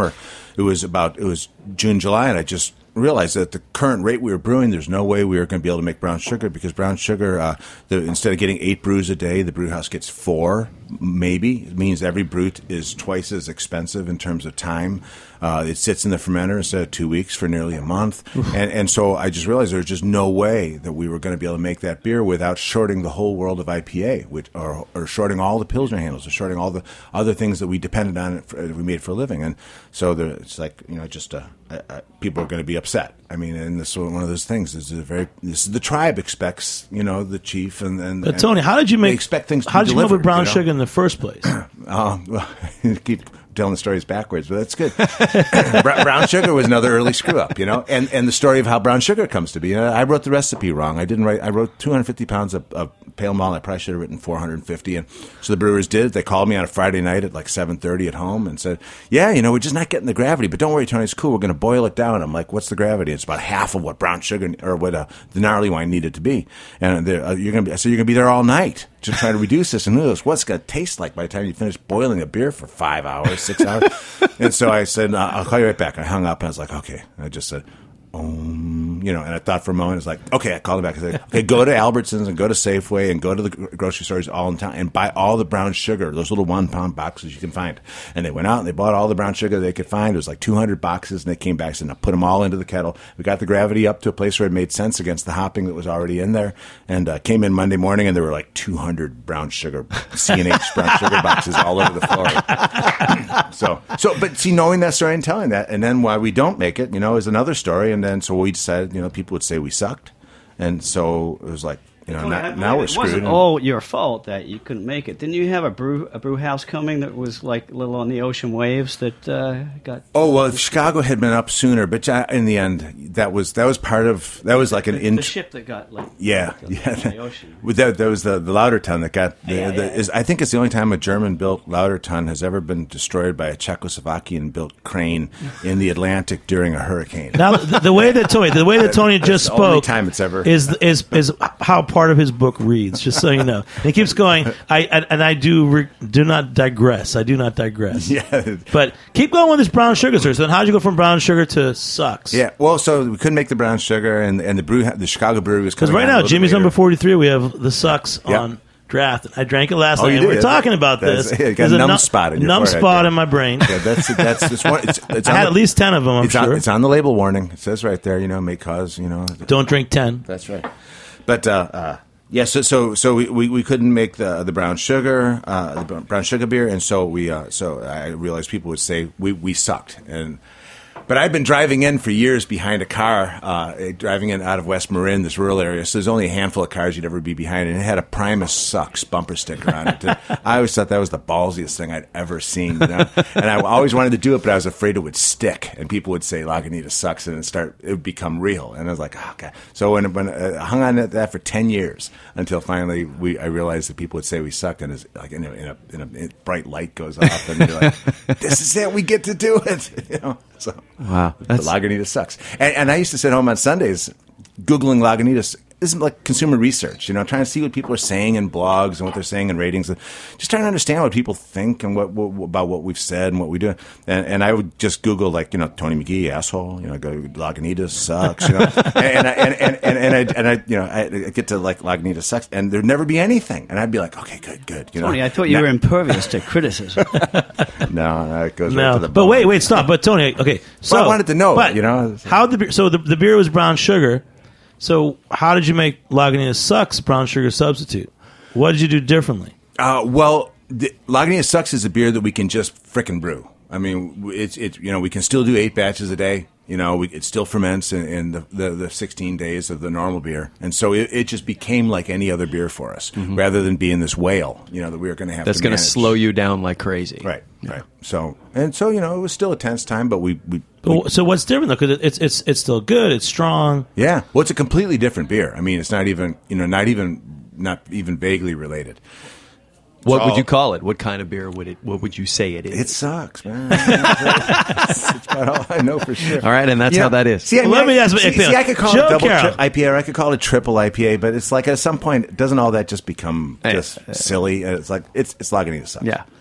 [SPEAKER 6] it was about it was June, July, and I just realized that the current rate we were brewing, there's no way we were going to be able to make brown sugar because brown sugar, uh, the, instead of getting eight brews a day, the brew house gets four, maybe. It means every brew is twice as expensive in terms of time. Uh, it sits in the fermenter instead of two weeks for nearly a month. and, and so I just realized there was just no way that we were going to be able to make that beer without shorting the whole world of I P A, which, or, or shorting all the Pilsner handles, or shorting all the other things that we depended on, for, that we made for a living. And so there, it's like, you know, just uh, uh, people are going to be upset. I mean, and this is one of those things. This is a very, this is the tribe expects, you know, the chief and and.
[SPEAKER 3] But Tony, how did you make?
[SPEAKER 6] They expect things. To
[SPEAKER 3] how
[SPEAKER 6] be
[SPEAKER 3] did you come up with brown
[SPEAKER 6] you know?
[SPEAKER 3] sugar in the first place?
[SPEAKER 6] Um, well, keep telling the stories backwards, but that's good. Brown sugar was another early screw up, you know, and and the story of how brown sugar comes to be. You know, I wrote the recipe wrong. I didn't write. I wrote two hundred fifty pounds of, of pale malt. I probably should have written four hundred fifty. And so the brewers did it. They called me on a Friday night at like seven thirty at home and said, "Yeah, you know, we're just not getting the gravity, but don't worry, Tony, it's cool. We're going to boil it down." I'm like, "What's the gravity?" It's about half of what brown sugar or what uh, the gnarly wine needed to be. And uh, you're going to be so you're going to be there all night to try to reduce this. And who knows what's going to taste like by the time you finish boiling a beer for five hours, six hours. And so I said, "I'll call you right back." I hung up and I was like, "Okay." And I just said, um, you know, and I thought for a moment, it's like, okay, I called him back. I said, okay, go to Albertsons and go to Safeway and go to the grocery stores all in town and buy all the brown sugar, those little one pound boxes you can find. And they went out and they bought all the brown sugar they could find. It was like two hundred boxes, and they came back and said, "Now put them all into the kettle." We got the gravity up to a place where it made sense against the hopping that was already in there, and uh, came in Monday morning, and there were like two hundred brown sugar, C and H brown sugar boxes all over the floor. so, so, but see, knowing that story and telling that, and then why we don't make it, you know, is another story. And then so we decided, you know, people would say we sucked, and so it was like, you know, now, now we're
[SPEAKER 7] it
[SPEAKER 6] screwed.
[SPEAKER 7] It wasn't
[SPEAKER 6] and,
[SPEAKER 7] all your fault that you couldn't make it. Didn't you have a brew a brew house coming that was like a little on the ocean waves that uh, got?
[SPEAKER 6] Oh well, Chicago had been up sooner, but in the end, that was that was part of that was like an
[SPEAKER 7] the,
[SPEAKER 6] in
[SPEAKER 7] the ship that got like
[SPEAKER 6] yeah
[SPEAKER 7] the,
[SPEAKER 6] yeah
[SPEAKER 7] the ocean.
[SPEAKER 6] With that, there was the the Lauterton that got. The,
[SPEAKER 7] yeah,
[SPEAKER 6] the,
[SPEAKER 7] yeah.
[SPEAKER 6] Is, I think it's the only time a German built Lauterton has ever been destroyed by a Czechoslovakian built crane in the Atlantic during a hurricane.
[SPEAKER 3] Now, the, the way that Tony, the way that Tony just
[SPEAKER 6] the only
[SPEAKER 3] spoke,
[SPEAKER 6] time it's ever
[SPEAKER 3] is is is how part of his book reads. Just so you know, and he keeps going. I, I and I do re, do not digress. I do not digress.
[SPEAKER 6] Yeah,
[SPEAKER 3] but keep going with this brown sugar story. So then, how'd you go from brown sugar to sucks?
[SPEAKER 6] Yeah, well, so we couldn't make the brown sugar, and and the brew, the Chicago brewery was
[SPEAKER 3] because
[SPEAKER 6] coming
[SPEAKER 3] right
[SPEAKER 6] on a
[SPEAKER 3] now,
[SPEAKER 6] little
[SPEAKER 3] Jimmy's
[SPEAKER 6] bit later.
[SPEAKER 3] number forty-three. We have the sucks
[SPEAKER 6] Yep.
[SPEAKER 3] on draft. I drank it last
[SPEAKER 6] Oh,
[SPEAKER 3] night.
[SPEAKER 6] you
[SPEAKER 3] and
[SPEAKER 6] did?
[SPEAKER 3] We're talking about
[SPEAKER 6] That's-
[SPEAKER 3] this.
[SPEAKER 6] yeah, you got
[SPEAKER 3] There's
[SPEAKER 6] a numb
[SPEAKER 3] num-
[SPEAKER 6] spot in your
[SPEAKER 3] numb
[SPEAKER 6] forehead,
[SPEAKER 3] spot
[SPEAKER 6] yeah.
[SPEAKER 3] in my brain.
[SPEAKER 6] Yeah, that's that's it's one. It's, it's
[SPEAKER 3] I
[SPEAKER 6] on
[SPEAKER 3] had
[SPEAKER 6] the-
[SPEAKER 3] at least ten of them. I'm
[SPEAKER 6] it's
[SPEAKER 3] sure.
[SPEAKER 6] On, it's on the label warning. It says right there, you know, may cause, you know.
[SPEAKER 3] Don't drink ten.
[SPEAKER 6] That's right. But uh, uh, yeah, so so so we, we, we couldn't make the the brown sugar uh, the brown sugar beer, and so we uh, so I realized people would say we, we sucked, and but I'd been driving in for years behind a car, uh, driving in out of West Marin, this rural area. So there's only a handful of cars you'd ever be behind, and it had a Primus Sucks bumper sticker on it. I always thought that was the ballsiest thing I'd ever seen, you know? And I always wanted to do it, but I was afraid it would stick, and people would say Lagunitas sucks, and it start it would become real. And I was like, oh, okay. So when when uh, I hung on to that for ten years until finally we I realized that people would say we sucked, and it's like in a, in a, in a, in a bright light goes off, and you're like, this is it, we get to do it, you know. So
[SPEAKER 4] Wow,
[SPEAKER 6] the
[SPEAKER 4] that's
[SPEAKER 6] Lagunitas sucks. And, and I used to sit home on Sundays Googling Lagunitas. This is like consumer research, you know, trying to see what people are saying in blogs and what they're saying in ratings, and just trying to understand what people think and what, what about what we've said and what we do. And, and I would just Google, like, you know, Tony McGee, asshole, you know, go Lagunitas sucks, you know, and, I, and, and, and, and, I, and I, you know, I get to like Lagunitas sucks, and there'd never be anything. And I'd be like, okay, good, good. You know,
[SPEAKER 7] Tony, I thought you
[SPEAKER 6] Now-
[SPEAKER 7] were impervious to criticism.
[SPEAKER 6] No, no, it goes right
[SPEAKER 3] No,
[SPEAKER 6] to the
[SPEAKER 3] but
[SPEAKER 6] bone.
[SPEAKER 3] wait, wait, stop. But Tony, okay, so
[SPEAKER 6] Well, I wanted to know,
[SPEAKER 3] but
[SPEAKER 6] you know.
[SPEAKER 3] how the beer, so the the beer was brown sugar. So how did you make Lagunitas Sucks brown sugar substitute? What did you do differently?
[SPEAKER 6] Uh, well, the, Lagunitas Sucks is a beer that we can just frickin' brew. I mean, it's it's you know we can still do eight batches a day. You know, we, it still ferments in, in the, the, the sixteen days of the normal beer, and so it, it just became like any other beer for us,
[SPEAKER 4] Mm-hmm.
[SPEAKER 6] rather than being this whale. You know, that we were going to have.
[SPEAKER 4] that's
[SPEAKER 6] to
[SPEAKER 4] going to
[SPEAKER 6] manage.
[SPEAKER 4] slow you down like crazy.
[SPEAKER 6] Right, right. So and so, you know, it was still a tense time, but we we.
[SPEAKER 3] But,
[SPEAKER 6] we
[SPEAKER 3] so what's different though? Because it's it's it's still good. It's strong.
[SPEAKER 6] yeah, well, it's a completely different beer. I mean, it's not even you know not even not even vaguely related.
[SPEAKER 4] What
[SPEAKER 6] So-
[SPEAKER 4] would you call it? What kind of beer would it? What would you say it is?
[SPEAKER 6] It sucks, man. It's about all I know for sure.
[SPEAKER 4] All right, and that's
[SPEAKER 6] You
[SPEAKER 4] how
[SPEAKER 6] know,
[SPEAKER 4] that is.
[SPEAKER 6] See, I mean,
[SPEAKER 3] Let me
[SPEAKER 6] I,
[SPEAKER 3] ask-
[SPEAKER 6] see, see, I could call
[SPEAKER 3] Joe
[SPEAKER 6] it double
[SPEAKER 3] Carroll.
[SPEAKER 6] tri- I P A, or I could call it triple I P A, but it's like at some point, doesn't all that just become
[SPEAKER 4] Hey,
[SPEAKER 6] just
[SPEAKER 4] uh,
[SPEAKER 6] silly? And it's like it's it's Lagunitas sucks.
[SPEAKER 4] Yeah.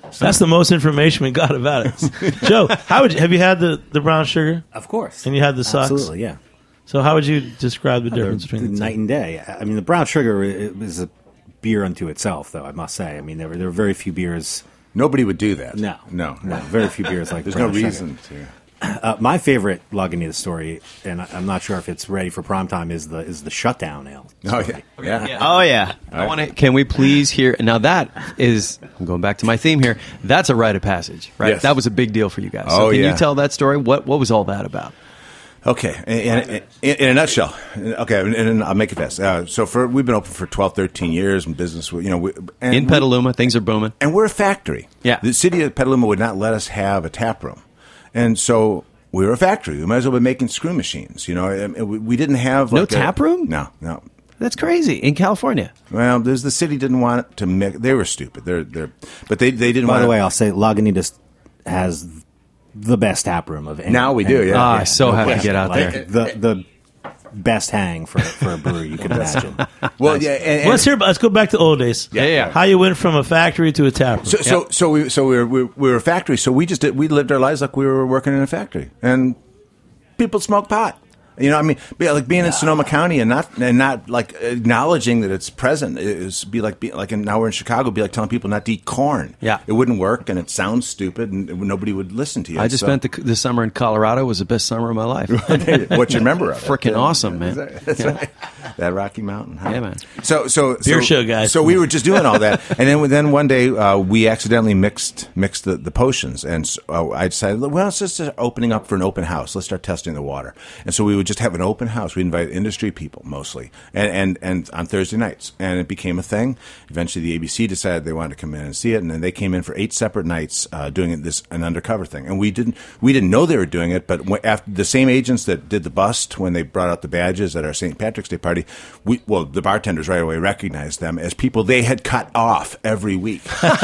[SPEAKER 3] That's the most information we got about it. Joe, how would you, have you had the, the brown sugar?
[SPEAKER 5] Of course.
[SPEAKER 3] And you had the socks?
[SPEAKER 5] Absolutely, yeah.
[SPEAKER 3] So how would you describe the difference
[SPEAKER 5] They're
[SPEAKER 3] between the
[SPEAKER 5] night
[SPEAKER 3] two?
[SPEAKER 5] and day? I mean, the brown sugar is a beer unto itself, though, I must say. I mean, there were, there were very few beers.
[SPEAKER 6] Nobody would do that.
[SPEAKER 5] No.
[SPEAKER 6] No.
[SPEAKER 5] No, very few beers like
[SPEAKER 6] There's
[SPEAKER 5] brown
[SPEAKER 6] no
[SPEAKER 5] sugar.
[SPEAKER 6] reason to.
[SPEAKER 5] Uh, my favorite Lagunitas story, and I- I'm not sure if it's ready for prime time, is the is the shutdown ale.
[SPEAKER 6] Oh,
[SPEAKER 5] story.
[SPEAKER 6] yeah. Yeah.
[SPEAKER 4] Oh yeah. I want to. Can we please hear? Now that is. I'm going back to my theme here. That's a rite of passage, right?
[SPEAKER 6] Yes.
[SPEAKER 4] That was a big deal for you guys.
[SPEAKER 6] Oh,
[SPEAKER 4] so can
[SPEAKER 6] yeah.
[SPEAKER 4] you tell that story? What What was all that about?
[SPEAKER 6] Okay, in, in, in, in a nutshell. Okay, and, and I'll make it fast. Uh, so for we've been open for twelve, thirteen years in business. You know, we, and
[SPEAKER 4] In
[SPEAKER 6] we-
[SPEAKER 4] Petaluma, things are booming.
[SPEAKER 6] and we're a factory.
[SPEAKER 4] Yeah.
[SPEAKER 6] The city of Petaluma would not let us have a tap room, and so we were a factory. We might as well be making screw machines. You know, and we, we didn't have
[SPEAKER 4] No
[SPEAKER 6] like a-
[SPEAKER 4] tap room?
[SPEAKER 6] No, no.
[SPEAKER 4] That's crazy in California.
[SPEAKER 6] Well, there's the city didn't want it to make. They were stupid. They're they're, but they they didn't.
[SPEAKER 5] By
[SPEAKER 6] want
[SPEAKER 5] the way,
[SPEAKER 6] it.
[SPEAKER 5] I'll say Lagunitas has the best tap room of any.
[SPEAKER 6] Now we do,
[SPEAKER 5] any-
[SPEAKER 6] yeah.
[SPEAKER 4] Ah, I so have to
[SPEAKER 5] question.
[SPEAKER 4] get out
[SPEAKER 5] Like,
[SPEAKER 4] there.
[SPEAKER 5] The the best hang for for a brewery you can imagine.
[SPEAKER 6] well, yeah. And, and,
[SPEAKER 3] Well, let's hear. Let's go back to old days.
[SPEAKER 4] Yeah, yeah.
[SPEAKER 3] How you went from a factory to a tap room.
[SPEAKER 6] So, so, so we, so we were, we, we were a factory. So we just did, we lived our lives like we were working in a factory, and people smoke pot. You know, I mean, be- like being in Sonoma County and not and not like acknowledging that it's present is be like be, like in, now we're in Chicago, be like telling people not to eat corn.
[SPEAKER 4] Yeah.
[SPEAKER 6] it wouldn't work, and it sounds stupid, and nobody would listen to you.
[SPEAKER 4] I just
[SPEAKER 6] So-
[SPEAKER 4] spent the, the summer in Colorado. It was the best summer of my life.
[SPEAKER 6] what you remember of it.
[SPEAKER 4] Freaking
[SPEAKER 6] Yeah.
[SPEAKER 4] awesome, man.
[SPEAKER 6] That's right. That's
[SPEAKER 4] Yeah.
[SPEAKER 6] right. That Rocky Mountain. Huh?
[SPEAKER 4] Yeah, man.
[SPEAKER 6] So, so
[SPEAKER 3] Beer
[SPEAKER 6] so,
[SPEAKER 3] show, guys.
[SPEAKER 6] So we were just doing all that, and then then one day uh, we accidentally mixed mixed the, the potions, and so, uh, I decided, well, let's just start opening up for an open house. Let's start testing the water, and so we would just have an open house. We invite industry people mostly, and and and on Thursday nights, and it became a thing. Eventually, the A B C decided they wanted to come in and see it, and then they came in for eight separate nights uh, doing it, this an undercover thing, and we didn't we didn't know they were doing it, but when, after the same agents that did the bust when they brought out the badges at our Saint Patrick's Day party, we well the bartenders right away recognized them as people they had cut off every week,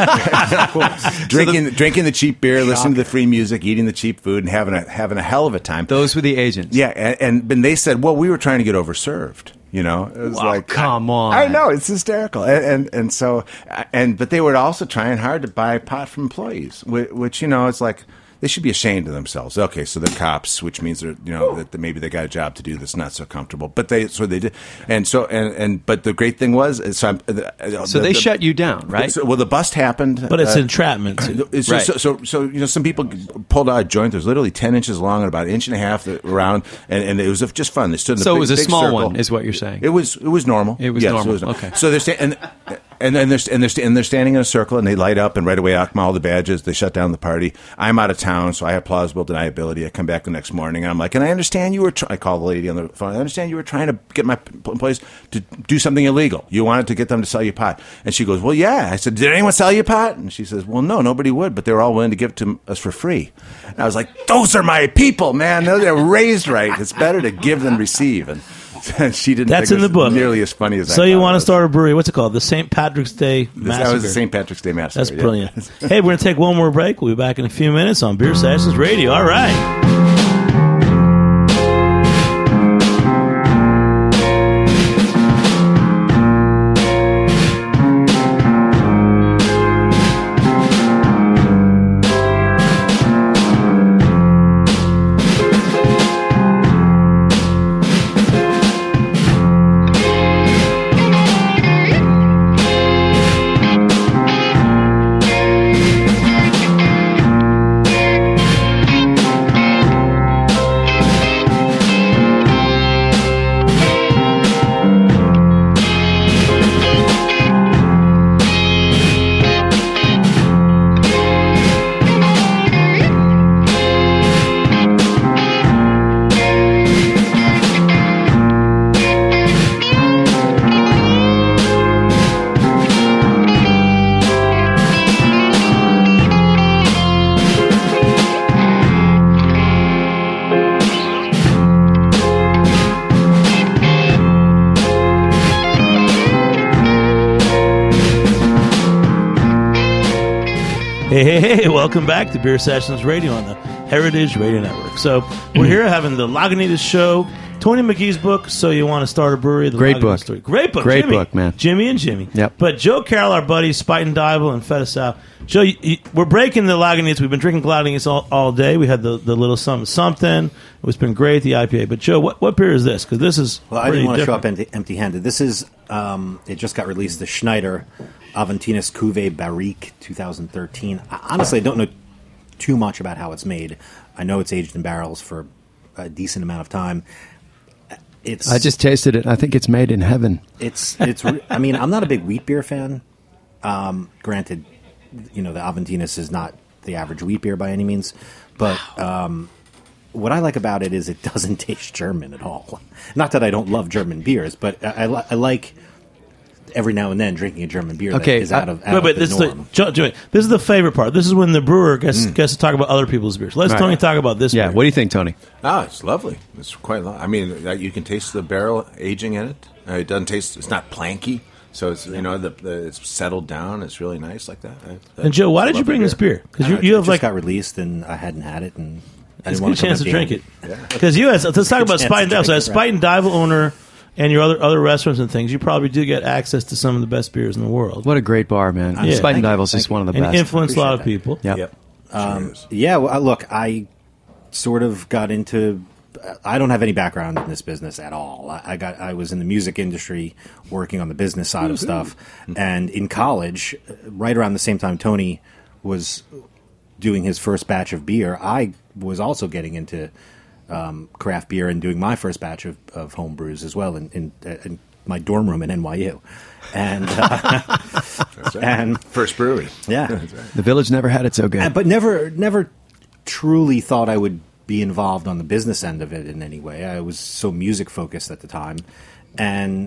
[SPEAKER 6] drinking drinking the cheap beer, listening to the free music, eating the cheap food, and having a having a hell of a time.
[SPEAKER 4] Those were the agents.
[SPEAKER 6] Yeah, and, and and they said, well, we were trying to get overserved. You know, it was
[SPEAKER 4] Wow,
[SPEAKER 6] like,
[SPEAKER 4] come on.
[SPEAKER 6] I know it's hysterical, and, and and so and but they were also trying hard to buy pot from employees, which, which you know, it's like they should be ashamed of themselves. Okay, so they're cops, which means they're you know that maybe they got a job to do that's not so comfortable, but they so they did, and so and and but the great thing was, is, so, I'm, uh,
[SPEAKER 4] So
[SPEAKER 6] the,
[SPEAKER 4] they
[SPEAKER 6] the,
[SPEAKER 4] shut you down, right?
[SPEAKER 6] So, well, the bust happened,
[SPEAKER 3] but it's
[SPEAKER 6] uh,
[SPEAKER 3] entrapment. too.
[SPEAKER 6] it's
[SPEAKER 4] Right.
[SPEAKER 6] so, so, so, you know, some people pulled out a joint that was literally ten inches long and about an inch and a half around, and, and it was just fun. They stood in the
[SPEAKER 4] So
[SPEAKER 6] big,
[SPEAKER 4] it was a
[SPEAKER 6] big
[SPEAKER 4] small
[SPEAKER 6] circle.
[SPEAKER 4] one, is what you're saying.
[SPEAKER 6] It was it was normal.
[SPEAKER 4] It was
[SPEAKER 6] Yes,
[SPEAKER 4] normal. Okay.
[SPEAKER 6] So they're sta- and and and they're and they're, sta- and they're standing in a circle, and they light up, and right away I all the badges. They shut down the party. I'm out of town, so I have plausible deniability. I come back the next morning, and I'm like, and I understand you were. Try- I call the lady on the phone. I understand you were trying to get my p- employees to do something illegal. You wanted to get them to sell you pot, and she goes, well, yeah. I said, did anyone sell you pot? And she says, well, no, nobody would, but they were all willing to give it to us for free. And I was like, those are my people, man. They're, they're raised right. It's better to give than receive. And she didn't.
[SPEAKER 3] That's
[SPEAKER 6] think
[SPEAKER 3] in
[SPEAKER 6] it
[SPEAKER 3] the
[SPEAKER 6] was
[SPEAKER 3] book.
[SPEAKER 6] Nearly as funny as I
[SPEAKER 3] So you
[SPEAKER 6] thought
[SPEAKER 3] want
[SPEAKER 6] it
[SPEAKER 3] to
[SPEAKER 6] was.
[SPEAKER 3] start a brewery? What's it called? The Saint Patrick's Day
[SPEAKER 6] This-
[SPEAKER 3] Massacre.
[SPEAKER 6] That was the Saint Patrick's Day Massacre.
[SPEAKER 3] That's
[SPEAKER 6] yeah.
[SPEAKER 3] brilliant. Hey, we're going to take one more break. We'll be back in a few minutes on Beer Sessions Radio. All right. Hey, hey, hey, welcome back to Beer Sessions Radio on the Heritage Radio Network. So we're here having the Lagunitas Show Tony McGee's book, So You Want to Start a Brewery. The
[SPEAKER 4] Great
[SPEAKER 3] Lagunitas
[SPEAKER 4] book.
[SPEAKER 3] Story. Great book.
[SPEAKER 4] Great
[SPEAKER 3] Jimmy.
[SPEAKER 4] book, man.
[SPEAKER 3] Jimmy and Jimmy.
[SPEAKER 4] Yep.
[SPEAKER 3] But Joe Carroll, our buddies, Spite and Dival and Feta Sal. Joe, you, you, we're breaking the Lagunitas. We've been drinking Lagunitas all, all day. We had the, the little something something. It's been great, the I P A. But Joe, what, what beer is this? Because this is
[SPEAKER 5] Well, I didn't want to show up
[SPEAKER 3] different.
[SPEAKER 5] empty, empty-handed. This is, um, it just got released, the Schneider Aventinus Cuvée Barrique twenty thirteen. I, honestly, I don't know too much about how it's made. I know it's aged in barrels for a decent amount of time. It's
[SPEAKER 4] I just tasted it. I think it's made in heaven.
[SPEAKER 5] It's it's. re- I mean, I'm not a big wheat beer fan. Um, granted, you know the Aventinus is not the average wheat beer by any means, but um, what I like about it is it doesn't taste German at all. Not that I don't love German beers, but I, I, li- I like every now and then drinking a German beer
[SPEAKER 4] Okay,
[SPEAKER 5] that is out
[SPEAKER 4] I-
[SPEAKER 5] of, out
[SPEAKER 3] Wait,
[SPEAKER 5] of
[SPEAKER 3] wait,
[SPEAKER 5] the
[SPEAKER 3] this is
[SPEAKER 5] norm.
[SPEAKER 3] the Joe, Joe, this is the favorite part. This is when the brewer gets gets to talk about other people's beers. Let's
[SPEAKER 4] Right.
[SPEAKER 3] Tony talk about this.
[SPEAKER 4] Yeah.
[SPEAKER 3] beer.
[SPEAKER 4] What do you think, Tony?
[SPEAKER 6] Ah, it's lovely. It's quite long. I mean, uh, you can taste the barrel aging in it. Uh, it doesn't taste. It's not planky. So it's you know the, the it's settled down. It's really nice like that. I,
[SPEAKER 3] And Joe, why
[SPEAKER 6] it's
[SPEAKER 3] did you
[SPEAKER 6] lovely
[SPEAKER 3] bring this beer? Because you,
[SPEAKER 5] Uh,
[SPEAKER 3] you
[SPEAKER 5] it
[SPEAKER 3] have
[SPEAKER 5] just
[SPEAKER 3] like
[SPEAKER 5] got released and I hadn't had it, and I
[SPEAKER 3] it's
[SPEAKER 5] didn't
[SPEAKER 3] a
[SPEAKER 5] want
[SPEAKER 3] good
[SPEAKER 5] to
[SPEAKER 3] chance to drink it.
[SPEAKER 5] empty-handed.
[SPEAKER 3] Because you, as let's talk about
[SPEAKER 5] chance
[SPEAKER 3] Spite and
[SPEAKER 5] to
[SPEAKER 3] Dival. So
[SPEAKER 5] drink
[SPEAKER 3] as
[SPEAKER 5] it,
[SPEAKER 3] Spite and Dival owner and your other other restaurants and things, you probably do get access to some of the best beers in the world.
[SPEAKER 4] What a great bar, man.
[SPEAKER 3] Yeah.
[SPEAKER 4] Spite and
[SPEAKER 5] Thank you.
[SPEAKER 4] Dival's is
[SPEAKER 5] Thank
[SPEAKER 4] one of the
[SPEAKER 3] And
[SPEAKER 4] best.
[SPEAKER 3] influenced a lot of
[SPEAKER 5] Appreciate
[SPEAKER 3] people.
[SPEAKER 4] Yep.
[SPEAKER 6] Yep.
[SPEAKER 5] Um,
[SPEAKER 6] Sure is.
[SPEAKER 5] yeah, well, look, I sort of got into. I don't have any background in this business at all. I, I got. I was in the music industry, working on the business side of stuff, and in college, right around the same time Tony was doing his first batch of beer, I was also getting into um, craft beer and doing my first batch of, of home brews as well in, in, in my dorm room in N Y U, and uh,
[SPEAKER 6] That's right.
[SPEAKER 5] and
[SPEAKER 6] First brewery.
[SPEAKER 5] yeah.
[SPEAKER 6] That's right.
[SPEAKER 4] The Village never had it so good.
[SPEAKER 5] Uh, but never never truly thought I would be involved on the business end of it in any way. I was so music focused at the time, and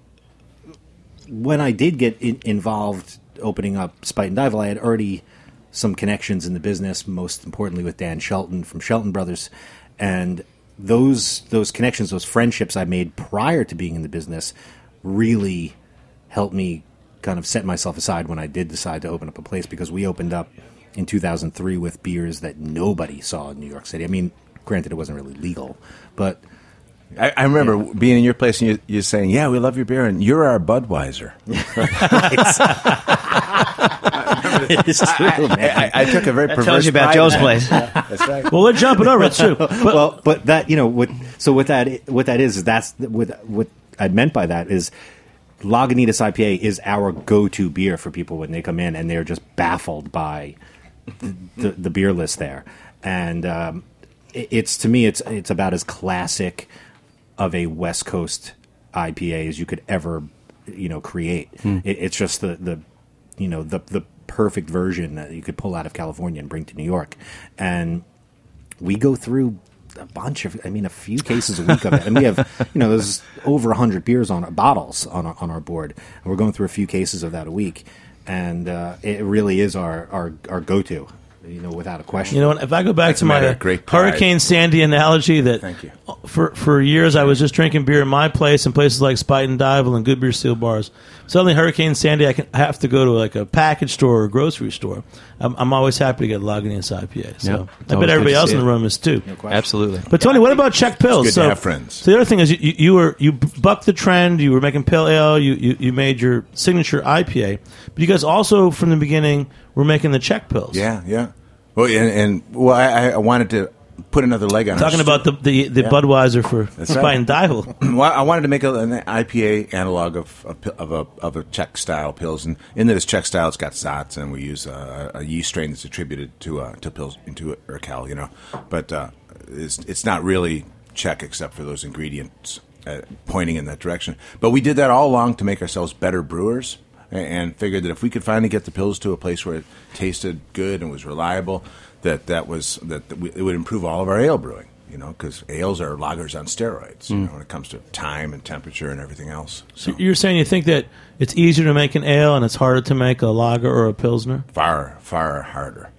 [SPEAKER 5] when I did get in, involved opening up Spite and Dival, I had already some connections in the business, most importantly with Dan Shelton from Shelton Brothers, and those those connections, those friendships I made prior to being in the business really helped me kind of set myself aside when I did decide to open up a place, because we opened up in two thousand three with beers that nobody saw in New York City. I mean, granted, it wasn't really legal, but
[SPEAKER 6] I, I remember being in your place and you, you saying, "Yeah, we love your beer," and you're our Budweiser.
[SPEAKER 5] it's true, man.
[SPEAKER 6] I, I took a very
[SPEAKER 7] That
[SPEAKER 6] perverse
[SPEAKER 7] tells you about
[SPEAKER 6] pride
[SPEAKER 7] Joe's
[SPEAKER 6] in
[SPEAKER 7] place.
[SPEAKER 6] that. That's right.
[SPEAKER 3] Well, we're jumping over. It's true. But,
[SPEAKER 5] well, but that you know, what, so what that what that is is that's what what I meant by that is Lagunitas I P A is our go-to beer for people when they come in and they're just baffled by the, the, the beer list there, and um, it, it's to me it's it's about as classic of a West Coast I P A as you could ever you know create. It, it's just the the you know the the perfect version that you could pull out of California and bring to New York, and we go through a bunch of, I mean, a few cases a week of it. And we have, you know, there's over one hundred beers on our bottles on our, on our board. And we're going through a few cases of that a week. And uh, it really is our, our, our go-to, you know, without a question.
[SPEAKER 3] you know what? If I go back
[SPEAKER 6] That's
[SPEAKER 3] to
[SPEAKER 6] a
[SPEAKER 3] my
[SPEAKER 6] matter of great pride.
[SPEAKER 3] Hurricane Sandy analogy, that
[SPEAKER 6] Thank you.
[SPEAKER 3] for for years I was just drinking beer in my place and places like Spite and Dival and Good Beer Steel bars. Suddenly, Hurricane Sandy, I can I have to go to like a package store or a grocery store. I'm, I'm always happy to get Lagunitas I P A. So
[SPEAKER 4] Yeah, it's
[SPEAKER 3] I
[SPEAKER 4] always
[SPEAKER 3] bet
[SPEAKER 4] good
[SPEAKER 3] everybody
[SPEAKER 4] to
[SPEAKER 3] else
[SPEAKER 4] see
[SPEAKER 3] in the
[SPEAKER 4] it.
[SPEAKER 3] room is too.
[SPEAKER 4] Absolutely.
[SPEAKER 3] But Tony, what about Czech pills?
[SPEAKER 6] good to
[SPEAKER 3] so,
[SPEAKER 6] have friends.
[SPEAKER 3] So the other thing is you, you, you were you bucked the trend. You were making pale ale. You, you you made your signature I P A. But you guys also from the beginning were making the Czech pills.
[SPEAKER 6] Yeah, yeah. Well, and, and well, I, I wanted to put another leg on.
[SPEAKER 3] Talking
[SPEAKER 6] our
[SPEAKER 3] about the the, the
[SPEAKER 6] Yeah.
[SPEAKER 3] Budweiser for
[SPEAKER 6] That's
[SPEAKER 3] Spite
[SPEAKER 6] right.
[SPEAKER 3] and Dival.
[SPEAKER 6] Well, I wanted to make a, an I P A analog of of, of a of a Czech style pills, and in this Czech style, it's got Satz, and we use a, a yeast strain that's attributed to uh, to pills into Urquell, you know. But uh, it's it's not really Czech except for those ingredients uh, pointing in that direction. But we did that all along to make ourselves better brewers, and, and figured that if we could finally get the pills to a place where it tasted good and was reliable, that that was that, that we, it would improve all of our ale brewing. You know, because ales are lagers on steroids. You know, when it comes to time and temperature and everything else. So
[SPEAKER 3] So you're saying you think that it's easier to make an ale and it's harder to make a lager or a pilsner?
[SPEAKER 6] far, far harder. Yeah,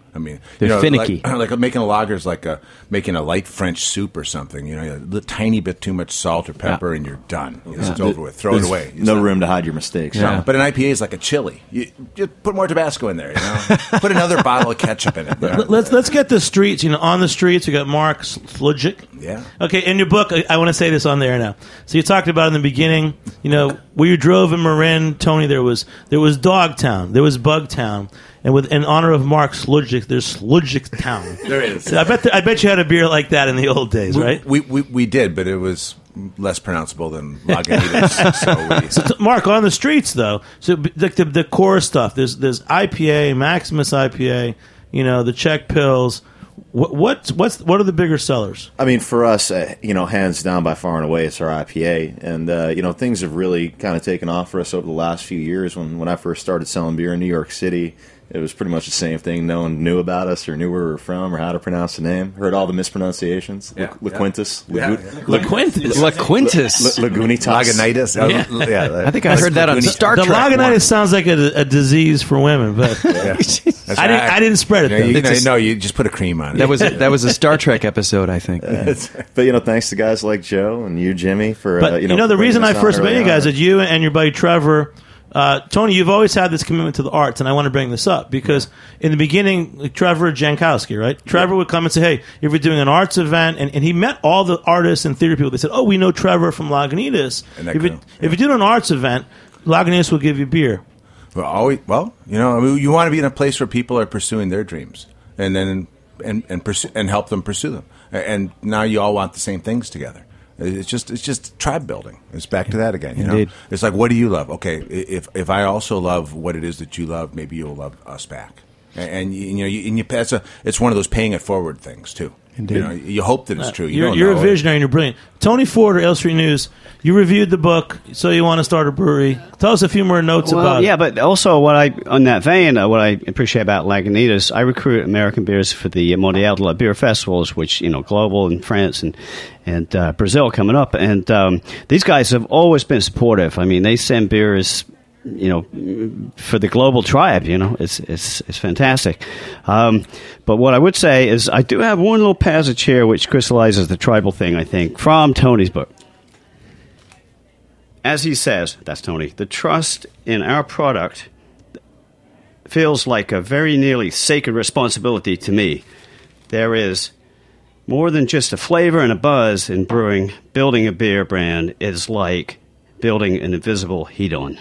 [SPEAKER 6] I mean,
[SPEAKER 4] They're
[SPEAKER 6] you know,
[SPEAKER 4] finicky.
[SPEAKER 6] Like, like making a lager is like a, making a light French soup or something. You know, a little, tiny bit too much salt or pepper,
[SPEAKER 4] Yeah.
[SPEAKER 6] and you're done. You know,
[SPEAKER 4] Yeah.
[SPEAKER 6] It's over with. Throw it
[SPEAKER 8] There's
[SPEAKER 6] away. It's
[SPEAKER 8] no
[SPEAKER 6] not-
[SPEAKER 8] room to hide your mistakes.
[SPEAKER 6] No,
[SPEAKER 4] Yeah.
[SPEAKER 6] but an I P A is like a chili. You just put more Tabasco in there. You know, put another bottle of ketchup in it. You know?
[SPEAKER 3] Let's let's get the streets. You know, on the streets, we got Mark Sludgic.
[SPEAKER 6] Yeah.
[SPEAKER 3] Okay, in your book, I, I want to say this on there now. So you talked about in the beginning, you know, where you drove in Marin, Tony. There was there was Dogtown, there was Bugtown, and with in honor of Mark Sludgic, there's Sludgic Town.
[SPEAKER 6] There is.
[SPEAKER 3] I bet I bet you had a beer like that in the old days,
[SPEAKER 6] We,
[SPEAKER 3] right?
[SPEAKER 6] we, we we did, but it was less pronounceable than Lagunitas. so we,
[SPEAKER 3] So, t- Mark, on the streets though, so b- the, the, the core stuff. There's there's I P A, Maximus I P A. You know, the Czech pills. What what's what's what are the bigger sellers?
[SPEAKER 8] I mean, for us, uh, you know, hands down by far and away, it's our I P A. And, uh, you know, things have really kind of taken off for us over the last few years. When, when I first started selling beer in New York City, it was pretty much the same thing. No one knew about us or knew where we were from or how to pronounce the name. Heard all the mispronunciations.
[SPEAKER 6] Yeah,
[SPEAKER 8] La, La
[SPEAKER 6] yeah.
[SPEAKER 8] Quintus.
[SPEAKER 6] Yeah,
[SPEAKER 8] Lagu-
[SPEAKER 6] yeah.
[SPEAKER 3] La Quintus.
[SPEAKER 4] La Quintus.
[SPEAKER 8] La, Lagunitas.
[SPEAKER 6] Lagunitas.
[SPEAKER 3] Yeah.
[SPEAKER 6] yeah.
[SPEAKER 4] I think I heard that on Star
[SPEAKER 3] The
[SPEAKER 4] Trek.
[SPEAKER 3] Lagunitas sounds like a, a disease for women, but
[SPEAKER 6] Yeah. That's
[SPEAKER 3] I didn't
[SPEAKER 6] right.
[SPEAKER 3] I didn't spread it.
[SPEAKER 6] No,
[SPEAKER 3] though.
[SPEAKER 6] you,
[SPEAKER 4] It's
[SPEAKER 6] no,
[SPEAKER 4] a-
[SPEAKER 6] no, you just put a cream on it.
[SPEAKER 4] That was a, that was a Star Trek episode, I think.
[SPEAKER 8] But, you know, thanks to guys like Joe and you, Jimmy, for,
[SPEAKER 3] But
[SPEAKER 8] uh,
[SPEAKER 3] you
[SPEAKER 8] you
[SPEAKER 3] know, the
[SPEAKER 8] bringing
[SPEAKER 3] reason
[SPEAKER 8] us
[SPEAKER 3] I
[SPEAKER 8] on
[SPEAKER 3] first met
[SPEAKER 8] early
[SPEAKER 3] you guys
[SPEAKER 8] on.
[SPEAKER 3] is you and your buddy Trevor. Uh, Tony, you've always had this commitment to the arts, and I want to bring this up because in the beginning, like Trevor Jankowski, right? Trevor would come and say, "Hey, if we're doing an arts event," and, and he met all the artists and theater people. They said, "Oh, we know Trevor from Lagunitas.
[SPEAKER 6] And that
[SPEAKER 3] If you
[SPEAKER 6] crew,
[SPEAKER 3] if you do an arts event, Lagunitas will give you beer."
[SPEAKER 6] Well, always, well, you know, I mean, you want to be in a place where people are pursuing their dreams, and then and and pursue, and help them pursue them. And now you all want the same things together. It's just it's just tribe building. It's back to that again. You
[SPEAKER 4] Indeed.
[SPEAKER 6] know, it's like, what do you love? Okay, if if I also love what it is that you love, maybe you'll love us back. And, and you, you know, you, and you, it's a it's one of those paying it forward things too.
[SPEAKER 4] Indeed.
[SPEAKER 6] You know, you hope that it's true. You
[SPEAKER 3] You're,
[SPEAKER 6] don't
[SPEAKER 3] you're a
[SPEAKER 6] know.
[SPEAKER 3] visionary and you're brilliant. Tony Ford or L Street News, you reviewed the book, so you want to start a brewery. Tell us a few more notes
[SPEAKER 7] Well,
[SPEAKER 3] about
[SPEAKER 7] yeah,
[SPEAKER 3] it.
[SPEAKER 7] but also what I on that vein, uh, what I appreciate about Lagunitas, I recruit American beers for the Mondial de la Beer festivals, which you know, global in France and and uh, Brazil coming up, and um, these guys have always been supportive. I mean, they send beers, you know, for the global tribe. You know, it's it's it's fantastic. Um, but what I would say is, I do have one little passage here which crystallizes the tribal thing. I think from Tony's book. As he says, that's Tony, the trust in our product feels like a very nearly sacred responsibility to me. There is more than just a flavor and a buzz in brewing. Building a beer brand is like building an invisible hedon.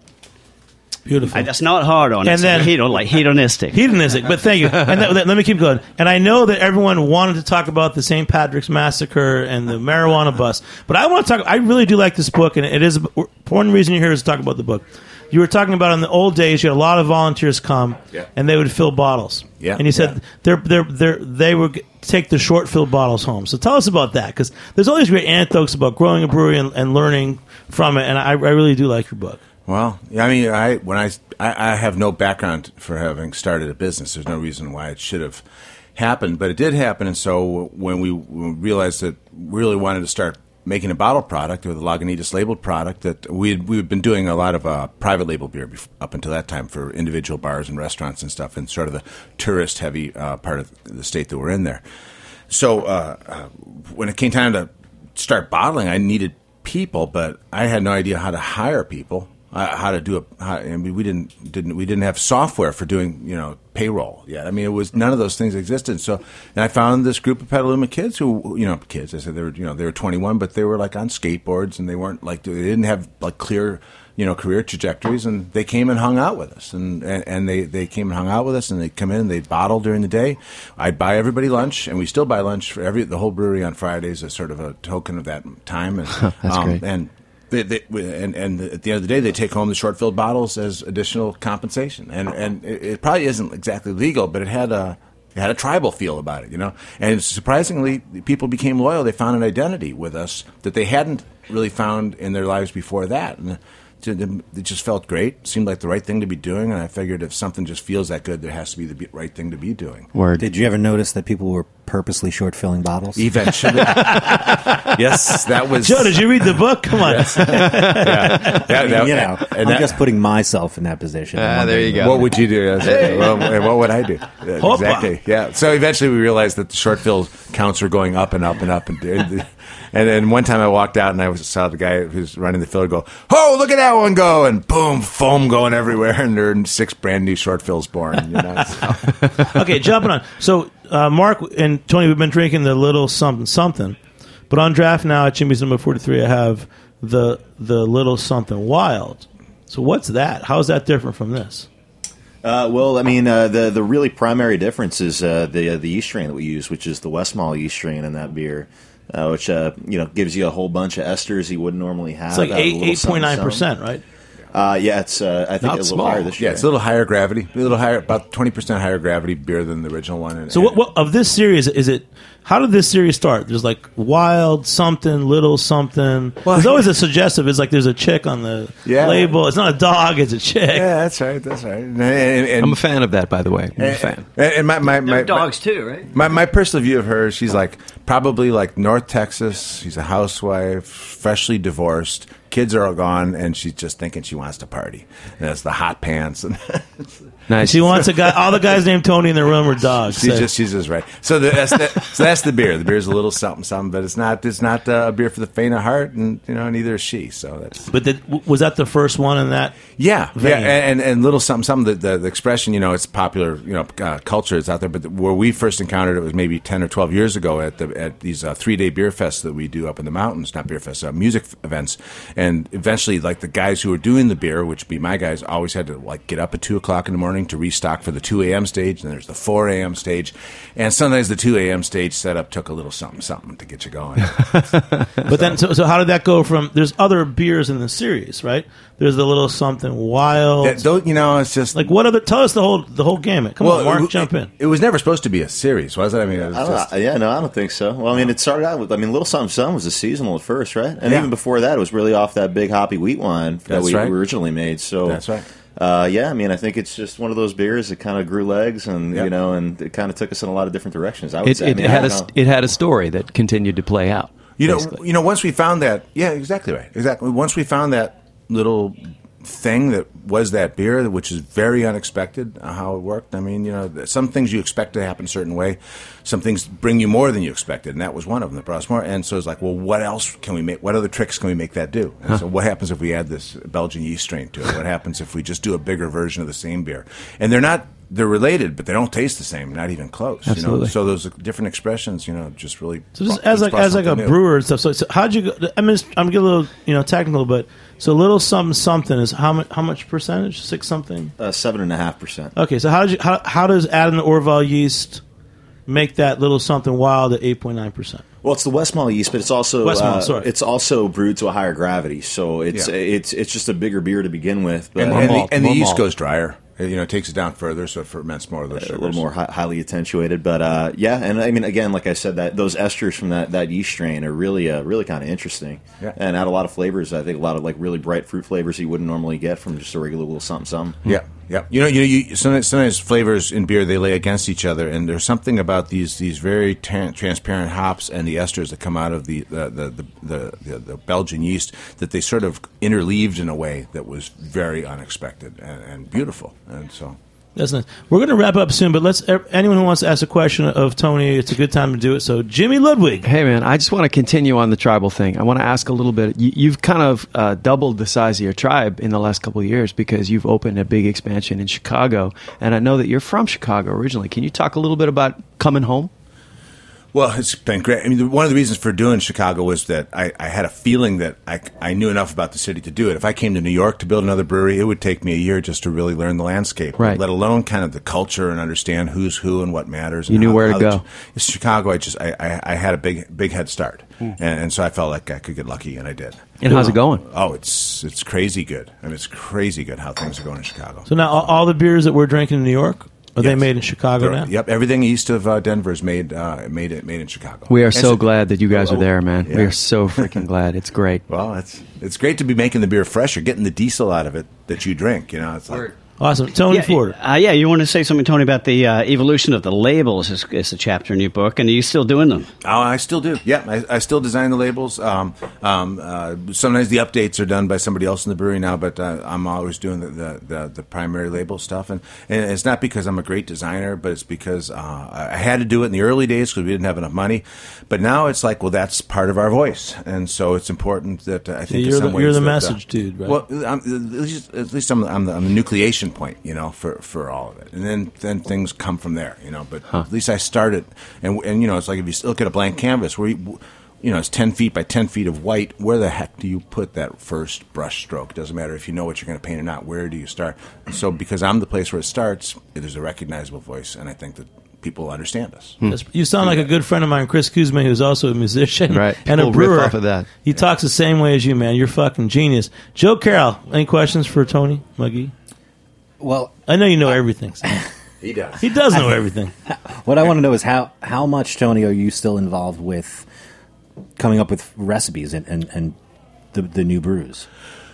[SPEAKER 3] Beautiful.
[SPEAKER 7] I, that's not hard on
[SPEAKER 3] And
[SPEAKER 7] it.
[SPEAKER 3] then-
[SPEAKER 7] hedon, like hedonistic.
[SPEAKER 3] Hedonistic, but thank you. And that, that- let me keep going. And I know that everyone wanted to talk about the Saint Patrick's Massacre and the marijuana bust, but I want to talk. I really do like this book, and it is one reason you're here is to talk about the book. You were talking about in the old days, you had a lot of volunteers come,
[SPEAKER 6] Yeah.
[SPEAKER 3] and they would fill bottles.
[SPEAKER 6] Yeah.
[SPEAKER 3] And you said
[SPEAKER 6] Yeah.
[SPEAKER 3] they're they're they're they would take the short filled bottles home. So tell us about that, because there's all these great anecdotes about growing a brewery and, and learning from it, and I, I really do like your book.
[SPEAKER 6] Well, yeah, I mean, I when I, I I have no background for having started a business. There's no reason why it should have happened, but it did happen. And so when we, when we realized that we really wanted to start making a bottle product or the Lagunitas labeled product, that we had, we had been doing a lot of uh, private label beer bef- up until that time for individual bars and restaurants and stuff, and sort of the tourist heavy uh, part of the state that we're in there. So uh, uh, when it came time to start bottling, I needed people, but I had no idea how to hire people. Uh, how to do a? How, I mean, we didn't didn't we didn't have software for doing you know payroll yet. I mean, it was none of those things existed. So, and I found this group of Petaluma kids who you know kids. I said they were you know they were twenty-one, but they were like on skateboards and they weren't like they didn't have like clear you know career trajectories. And they came and hung out with us, and and, and they, they came and hung out with us, and they'd come in and they'd bottle during the day. I'd buy everybody lunch, and we still buy lunch for every the whole brewery on Fridays as sort of a token of that time. And,
[SPEAKER 4] That's
[SPEAKER 6] um,
[SPEAKER 4] great.
[SPEAKER 6] And They, they, and, and at the end of the day, they take home the short-filled bottles as additional compensation, and and it, it probably isn't exactly legal, but it had a it had a tribal feel about it, you know. And surprisingly, people became loyal. They found an identity with us that they hadn't really found in their lives before that, and it just felt great. It seemed like the right thing to be doing, and I figured if something just feels that good, there has to be the right thing to be doing.
[SPEAKER 4] Word.
[SPEAKER 5] Did you ever notice that people were purposely short-filling bottles?
[SPEAKER 6] Eventually. Yes, that was...
[SPEAKER 3] Joe, did you read the book? Come on.
[SPEAKER 6] Yes. yeah.
[SPEAKER 5] I mean,
[SPEAKER 6] that-
[SPEAKER 5] you know,
[SPEAKER 6] and
[SPEAKER 5] I'm
[SPEAKER 6] that-
[SPEAKER 5] just putting myself in that position.
[SPEAKER 4] Ah,
[SPEAKER 5] I'm
[SPEAKER 4] there you
[SPEAKER 5] wondering-
[SPEAKER 4] go.
[SPEAKER 6] What would you do? Yes. Well, and what would I do? Yeah,
[SPEAKER 3] Hoppa.
[SPEAKER 6] exactly. Yeah. So eventually we realized that the short fill counts were going up and up and up. And, and then one time I walked out and I was, saw the guy who was running the filler go, "Oh, look at that one go!" And boom, foam going everywhere. And there are six brand new short fills born. You know? So-
[SPEAKER 3] Okay, jumping on. So, uh, Mark and Tony, we've been drinking the little something something, but on draft now at Jimmy's number forty-three, I have the the little something wild. So, what's that? How is that different from this?
[SPEAKER 8] Uh, well, I mean, uh, the the really primary difference is uh, the uh, the yeast strain that we use, which is the Westmalle yeast strain in that beer, uh, which uh, you know gives you a whole bunch of esters you wouldn't normally have.
[SPEAKER 3] It's like
[SPEAKER 8] out of a
[SPEAKER 3] eight
[SPEAKER 8] little
[SPEAKER 3] eight point nine
[SPEAKER 8] something,
[SPEAKER 3] percent,
[SPEAKER 8] something.
[SPEAKER 3] right?
[SPEAKER 8] Uh, yeah, it's uh, I think
[SPEAKER 4] Not
[SPEAKER 8] a little
[SPEAKER 4] small.
[SPEAKER 8] higher this year.
[SPEAKER 6] yeah, it's a little higher gravity, a little higher, about twenty percent higher gravity beer than the original one. And,
[SPEAKER 3] So, what, what of this series is it? How did this series start? There's like wild something, little something.
[SPEAKER 6] Well,
[SPEAKER 3] there's always a suggestive. It's like there's a chick on the
[SPEAKER 6] Yeah.
[SPEAKER 3] label. It's not a dog. It's a chick.
[SPEAKER 6] Yeah, that's right. That's right. And, and, and,
[SPEAKER 4] I'm a fan of that, by the way. I'm a fan.
[SPEAKER 6] And, and my, my, my,
[SPEAKER 7] They're dogs too, right?
[SPEAKER 6] My my personal view of her, she's like probably like North Texas. She's a housewife, freshly divorced. Kids are all gone, and she's just thinking she wants to party. And that's the hot pants, and
[SPEAKER 4] Nice.
[SPEAKER 3] She wants a guy. All the guys named Tony in the room are dogs.
[SPEAKER 6] she's
[SPEAKER 3] So-
[SPEAKER 6] just she's just right. So the, that's the, so that's the beer. The beer's a little something something, but it's not it's not uh, a beer for the faint of heart, and you know neither is she. So that's
[SPEAKER 3] But did, w- was that the first one in that?
[SPEAKER 6] yeah,
[SPEAKER 3] Vein.
[SPEAKER 6] yeah, and, and little something something. The, the, the expression, you know, it's popular, you know, uh, culture is out there. But the, where we first encountered it was maybe ten or twelve years ago at the at these uh, three day beer fests that we do up in the mountains, not beer fests, uh, music f- events, and eventually, like the guys who were doing the beer, which would be my guys, always had to like get up at two o'clock in the morning to restock for the two a.m. stage, and there's the four a.m. stage, and sometimes the two a.m. stage setup took a little something something to get you going.
[SPEAKER 3] But then, so, so how did that go from? There's other beers in the series, right? There's the little something wild.
[SPEAKER 6] That- don't- you know, it's just
[SPEAKER 3] like what other? Tell us the whole the whole gamut. Come on, Mark,
[SPEAKER 6] it,
[SPEAKER 3] jump in.
[SPEAKER 6] It was never supposed to be a series, was it? I mean, it was
[SPEAKER 8] I don't
[SPEAKER 6] just,
[SPEAKER 8] know. Yeah, no, I don't think so. Well, I mean, it started out with, I mean, Little Something Something was a seasonal at first, right? And
[SPEAKER 6] Yeah.
[SPEAKER 8] even before that, it was really off that big hoppy wheat wine that
[SPEAKER 6] That's
[SPEAKER 8] we
[SPEAKER 6] right.
[SPEAKER 8] originally made. So
[SPEAKER 6] That's right.
[SPEAKER 8] Uh, yeah, I mean, I think it's just one of those beers that kind of grew legs, and
[SPEAKER 6] Yep.
[SPEAKER 8] you know, and it kind of took us in a lot of different directions. I would
[SPEAKER 4] It,
[SPEAKER 8] say. I
[SPEAKER 4] it,
[SPEAKER 8] mean,
[SPEAKER 4] it
[SPEAKER 8] I
[SPEAKER 4] had a
[SPEAKER 8] don't
[SPEAKER 4] st-
[SPEAKER 8] know.
[SPEAKER 4] it had a story that continued to play out.
[SPEAKER 6] You know,
[SPEAKER 4] basically.
[SPEAKER 6] you know. Once we found that, yeah, exactly right, exactly. Once we found that little thing that was that beer, which is very unexpected, uh, how it worked. I mean, you know, some things you expect to happen a certain way, some things bring you more than you expected, and that was one of them that brought us more. And so it's like, well, what else can we make? What other tricks can we make that do? And so, what happens if we add this Belgian yeast strain to it? What happens if we just do a bigger version of the same beer? And they're not. They're related, but they don't taste the same, not even close.
[SPEAKER 4] Absolutely.
[SPEAKER 6] You know? So those different expressions, you know, just really.
[SPEAKER 3] So just
[SPEAKER 6] brought-
[SPEAKER 3] as like
[SPEAKER 6] brought
[SPEAKER 3] as like a
[SPEAKER 6] something new.
[SPEAKER 3] brewer and stuff. So, so how'd you go? I mean, it's- I'm getting a little you know technical, but so little something something is how much how much percentage? Six something.
[SPEAKER 8] Uh, seven and a half percent.
[SPEAKER 3] Okay, so how did you how how does adding the Orval yeast make that little something wild at eight point nine percent?
[SPEAKER 8] Well, it's the Westmalle yeast, but it's also
[SPEAKER 3] Westmalle,
[SPEAKER 8] uh,
[SPEAKER 3] sorry.
[SPEAKER 8] it's also brewed to a higher gravity, so it's
[SPEAKER 6] Yeah.
[SPEAKER 8] it's it's just a bigger beer to begin with, but
[SPEAKER 6] And,
[SPEAKER 4] More
[SPEAKER 6] and,
[SPEAKER 4] malt,
[SPEAKER 6] the, and the
[SPEAKER 4] more
[SPEAKER 6] yeast
[SPEAKER 4] malt.
[SPEAKER 6] goes drier. It, you know, it takes it down further, so it ferments more of those
[SPEAKER 8] a
[SPEAKER 6] sugars.
[SPEAKER 8] little more hi- highly attenuated. But uh, yeah, and I mean, again, like I said, that those esters from that, that yeast strain are really uh, really kind of interesting,
[SPEAKER 6] Yeah.
[SPEAKER 8] and add a lot of flavors. I think a lot of like really bright fruit flavors you wouldn't normally get from just a regular little something something.
[SPEAKER 6] Yeah, yeah. You know, you know, you, sometimes, sometimes flavors in beer they lay against each other, and there's something about these these very tan transparent hops and the esters that come out of the the the, the, the, the the Belgian yeast that they sort of interleaved in a way that was very unexpected and, and beautiful, and so.
[SPEAKER 3] That's nice. We're going to wrap up soon, but let's anyone who wants to ask a question of Tony, it's a good time to do it. So, Jimmy Ludwig.
[SPEAKER 4] Hey, man, I just want to continue on the tribal thing. I want to ask a little bit. You, you've kind of uh, doubled the size of your tribe in the last couple of years because you've opened a big expansion in Chicago. And I know that you're from Chicago originally. Can you talk a little bit about coming home?
[SPEAKER 6] Well, it's been great. I mean, the- one of the reasons for doing Chicago was that I, I had a feeling that I, I knew enough about the city to do it. If I came to New York to build another brewery, it would take me a year just to really learn the landscape,
[SPEAKER 4] Right.
[SPEAKER 6] let alone kind of the culture and understand who's who and what matters.
[SPEAKER 4] You
[SPEAKER 6] and
[SPEAKER 4] knew
[SPEAKER 6] how-
[SPEAKER 4] where to
[SPEAKER 6] how the-
[SPEAKER 4] go.
[SPEAKER 6] It's Chicago, I just I, I, I had a big big head start,
[SPEAKER 4] Hmm.
[SPEAKER 6] and, and so I felt like I could get lucky, and I did.
[SPEAKER 4] And how's it going?
[SPEAKER 6] Oh, it's it's crazy good. I mean, it's crazy good how things are going in Chicago.
[SPEAKER 3] So now all, all the beers that we're drinking in New York, are they
[SPEAKER 6] Yes.
[SPEAKER 3] made in Chicago
[SPEAKER 6] They're-
[SPEAKER 3] now?
[SPEAKER 6] Yep, everything east of uh, Denver is made uh, made it made in Chicago.
[SPEAKER 4] We are
[SPEAKER 6] And
[SPEAKER 4] so
[SPEAKER 6] so-
[SPEAKER 4] glad that you guys are there, man. We
[SPEAKER 6] Yeah.
[SPEAKER 4] are so freaking glad. It's great.
[SPEAKER 6] Well, it's it's great to be making the beer fresher, getting the diesel out of it that you drink. You know, it's like
[SPEAKER 4] Word.
[SPEAKER 3] Awesome. Tony
[SPEAKER 7] yeah,
[SPEAKER 3] Ford.
[SPEAKER 7] Uh, yeah, you want to say something, Tony, about the uh, evolution of the labels is, is a chapter in your book, and are you still doing them?
[SPEAKER 6] Oh, I still do. Yeah, I, I still design the labels. Um, um, uh, sometimes the updates are done by somebody else in the brewery now, but uh, I'm always doing the, the, the, the primary label stuff. And, and it's not because I'm a great designer, but it's because uh, I had to do it in the early days because we didn't have enough money. But now it's like, well, that's part of our voice. And so it's important that uh, I think
[SPEAKER 3] Yeah,
[SPEAKER 6] in
[SPEAKER 3] you're
[SPEAKER 6] some
[SPEAKER 3] the-
[SPEAKER 6] ways
[SPEAKER 3] you're the
[SPEAKER 6] that,
[SPEAKER 3] message
[SPEAKER 6] uh,
[SPEAKER 3] dude, right?
[SPEAKER 6] Well, I'm, at least, at least I'm, I'm, the, I'm the nucleation point, you know, for, for all of it. And then, then things come from there, you know. But huh. at least I started. And, and, you know, it's like if you look at a blank canvas where you, you know, it's ten feet by ten feet of white, where the heck do you put that first brush stroke? Doesn't matter if you know what you're going to paint or not. Where do you start? And so because I'm the place where it starts, there's a recognizable voice, and I think that people understand us.
[SPEAKER 3] Hmm. You sound like a good friend of mine, Chris Kuzma, who's also a musician
[SPEAKER 4] Right.
[SPEAKER 3] and a
[SPEAKER 4] People riff
[SPEAKER 3] brewer.
[SPEAKER 4] off of that.
[SPEAKER 3] He yeah. talks the same way as you, man. You're fucking genius. Joe Carroll, any questions for Tony Muggy?
[SPEAKER 10] Well,
[SPEAKER 3] I know you know everything. So.
[SPEAKER 6] He does.
[SPEAKER 3] He does know everything.
[SPEAKER 10] What I want to know is how, how much, Tony, are you still involved with coming up with recipes and, and, and the, the new brews?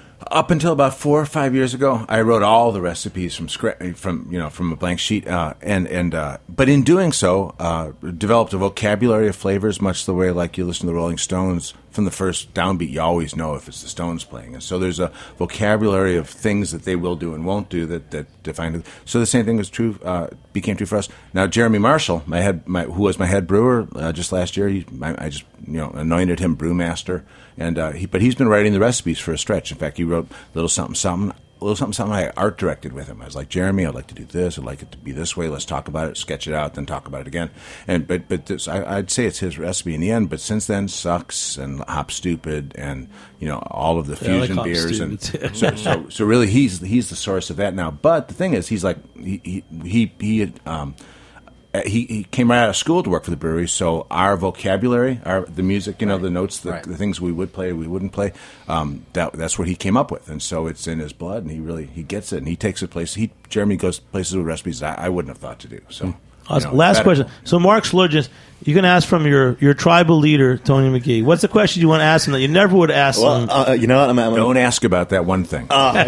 [SPEAKER 6] Up until about four or five years ago, I wrote all the recipes from scratch, from you know, from a blank sheet, uh, and and uh, but in doing so, uh, developed a vocabulary of flavors, much the way like you listen to the Rolling Stones. From the first downbeat, you always know if it's the Stones playing, and so there's a vocabulary of things that they will do and won't do that that define it. So the same thing was true, uh, became true for us. Now Jeremy Marshall, my head, my, who was my head brewer uh, just last year, he, I, I just you know anointed him brewmaster. And uh, he, but he's been writing the recipes for a stretch. In fact, he wrote a little something, something, a little something, something. I art directed with him. I was like, Jeremy, I'd like to do this. I'd like it to be this way. Let's talk about it, sketch it out, then talk about it again. And but but this, I, I'd say it's his recipe in the end. But since then, Sucks and Hop Stupid and you know all of the
[SPEAKER 3] Yeah, I like
[SPEAKER 6] fusion
[SPEAKER 3] Hop
[SPEAKER 6] beers and
[SPEAKER 3] Stupid,
[SPEAKER 6] so, so so really he's he's the source of that now. But the thing is, he's like he he he. he had, um, Uh, he, he came right out of school to work for the brewery, so our vocabulary, our the music, you know,
[SPEAKER 10] right.
[SPEAKER 6] the notes, the,
[SPEAKER 10] right.
[SPEAKER 6] the things we would play, we wouldn't play, um, that that's what he came up with, and so it's in his blood, and he really he gets it, and he takes it places. He Jeremy goes places with recipes I, I wouldn't have thought to do. So,
[SPEAKER 3] Awesome.
[SPEAKER 6] you know,
[SPEAKER 3] Last
[SPEAKER 6] that-
[SPEAKER 3] question. So, Mark Slurgis, you can ask from your, your tribal leader, Tony McGee. What's the question you want to ask him that you never would ask
[SPEAKER 8] Well,
[SPEAKER 3] him?
[SPEAKER 8] uh, you know what? I'm, I'm
[SPEAKER 6] Don't ask about that one thing.
[SPEAKER 8] Uh,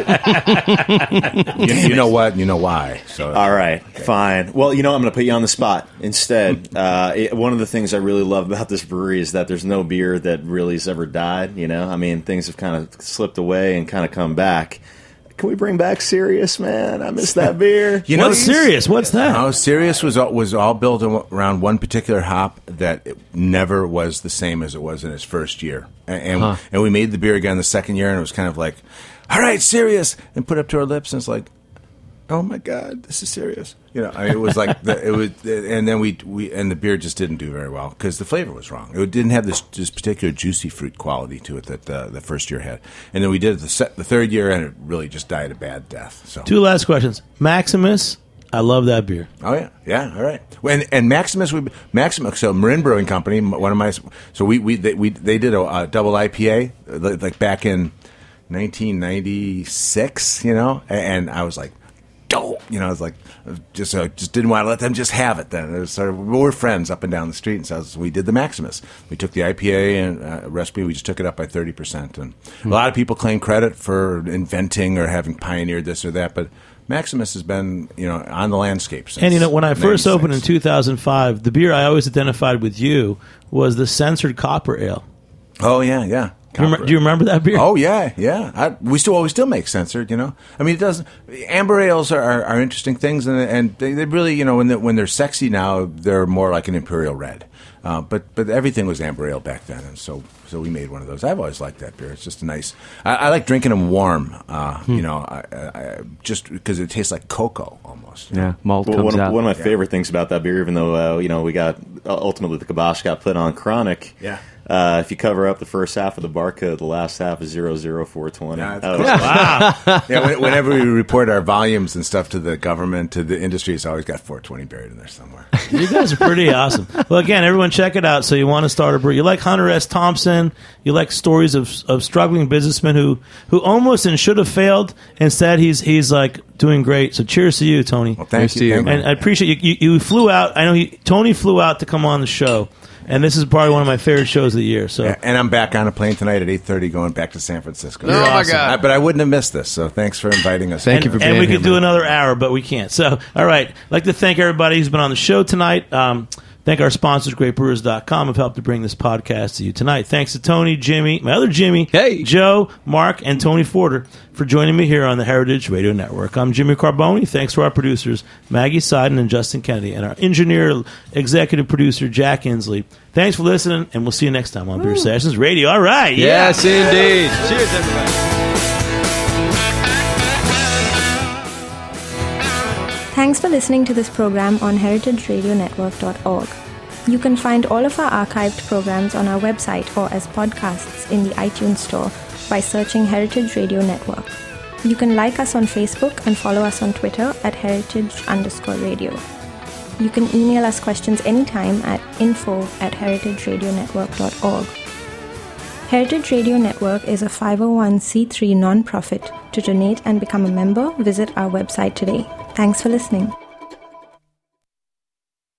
[SPEAKER 6] you, you know what? You know why. So
[SPEAKER 8] All right, fine. Well, you know, I'm going to put you on the spot instead. Uh, it, one of the things I really love about this brewery is that there's no beer that really has ever died. You know, I mean, things have kind of slipped away and kind of come back. Can we bring back Sirius, man? I miss that beer.
[SPEAKER 6] You know,
[SPEAKER 3] What's serious? What's that?
[SPEAKER 6] No, Sirius was all, was all built around one particular hop that it never was the same as it was in its first year. And and,
[SPEAKER 4] Huh.
[SPEAKER 6] and we made the beer again the second year, and it was kind of like, all right, Sirius, and put it up to our lips, and it's like, oh my God, this is serious. You know, I mean, it was like the, it was, and then we we and the beer just didn't do very well because the flavor was wrong. It didn't have this this particular juicy fruit quality to it that uh, the first year had. And then we did it the se- the third year, and it really just died a bad death. So
[SPEAKER 3] Two last questions. Maximus, I love that beer.
[SPEAKER 6] Oh yeah, yeah, all right. Well, and, and Maximus, we Maximus, so Marin Brewing Company, one of my, so we we they, we they did a, a double I P A like back in nineteen ninety-six, you know, and I was like, dope, you know, I was like, just uh, just didn't want to let them just have it. Then it was sort of, we were friends up and down the street, and so, so we did the Maximus. We took the I P A and uh, recipe, we just took it up by thirty percent, and a lot of people claim credit for inventing or having pioneered this or that, but Maximus has been, you know, on the landscape since.
[SPEAKER 3] And, you know, when I first
[SPEAKER 6] ninety-six.
[SPEAKER 3] opened in two thousand five, the beer I always identified with you was the Censored Copper Ale.
[SPEAKER 6] Oh yeah, yeah.
[SPEAKER 3] Do you, rem- do you remember that beer?
[SPEAKER 6] Oh yeah, yeah. I, we still always still make censored. You know, I mean, it doesn't. Amber ales are, are, are interesting things, and and they, they really, you know, when they, when they're sexy now, they're more like an imperial red. Uh, but but everything was amber ale back then, and so so we made one of those. I've always liked that beer. It's just a nice. I, I like drinking them warm. Uh,
[SPEAKER 3] Hmm.
[SPEAKER 6] You know, I, I, just because it tastes like cocoa almost.
[SPEAKER 4] Yeah, malt
[SPEAKER 8] Well,
[SPEAKER 4] comes
[SPEAKER 8] one, of,
[SPEAKER 4] out.
[SPEAKER 8] one of my favorite things about that beer, even though uh, you know we got uh, ultimately the kibosh got put on Chronic.
[SPEAKER 6] Yeah.
[SPEAKER 8] Uh, if you cover up the first half of the barcode, the last half is zero zero four twenty.
[SPEAKER 6] Yeah,
[SPEAKER 8] That
[SPEAKER 6] it's
[SPEAKER 8] was-
[SPEAKER 3] Wow.
[SPEAKER 6] Yeah, when- whenever we report our volumes and stuff to the government, to the industry, it's always got four twenty buried in there somewhere.
[SPEAKER 3] You guys are pretty awesome. Well, again, everyone check it out. So you want to start a brewery. You like Hunter S. Thompson. You like stories of of struggling businessmen who, who almost and should have failed. Instead, he's he's like doing great. So cheers to you, Tony.
[SPEAKER 6] Well, thank
[SPEAKER 4] Cheers
[SPEAKER 6] you.
[SPEAKER 4] to you.
[SPEAKER 6] Thank
[SPEAKER 3] And I appreciate you. You, you flew out. I know he, Tony flew out to come on the show. and this is probably one of my favorite shows of the year. So,
[SPEAKER 6] and I'm back on a plane tonight at eight thirty, going back to San Francisco.
[SPEAKER 9] Oh,
[SPEAKER 3] You're
[SPEAKER 9] my
[SPEAKER 3] awesome.
[SPEAKER 9] God.
[SPEAKER 6] I- but I wouldn't have missed this. So thanks for inviting us.
[SPEAKER 4] Thank
[SPEAKER 3] and,
[SPEAKER 4] you for
[SPEAKER 3] and
[SPEAKER 4] being
[SPEAKER 3] we
[SPEAKER 4] here,
[SPEAKER 3] could do
[SPEAKER 4] man.
[SPEAKER 3] another hour, but we can't. So, all right. I'd like to thank everybody who's been on the show tonight. Um, thank our sponsors, great brewers dot com, have helped to bring this podcast to you tonight. Thanks to Tony, Jimmy, my other Jimmy,
[SPEAKER 4] Hey.
[SPEAKER 3] Joe, Mark, and Tony Forder for joining me here on the Heritage Radio Network. I'm Jimmy Carboni. Thanks to our producers, Maggie Seiden and Justin Kennedy, and our engineer, executive producer, Jack Inslee. Thanks for listening, and we'll see you next time on Beer Sessions Radio. All right. Yeah.
[SPEAKER 4] Yes, indeed. Cheers, everybody.
[SPEAKER 11] Thanks for listening to this program on heritage radio network dot org. You can find all of our archived programs on our website or as podcasts in the iTunes Store by searching Heritage Radio Network. You can like us on Facebook and follow us on Twitter at heritage underscore radio. You can email us questions anytime at info at heritage radio network dot org. Heritage Radio Network is a five oh one c three nonprofit. To donate and become a member, visit our website today. Thanks for listening.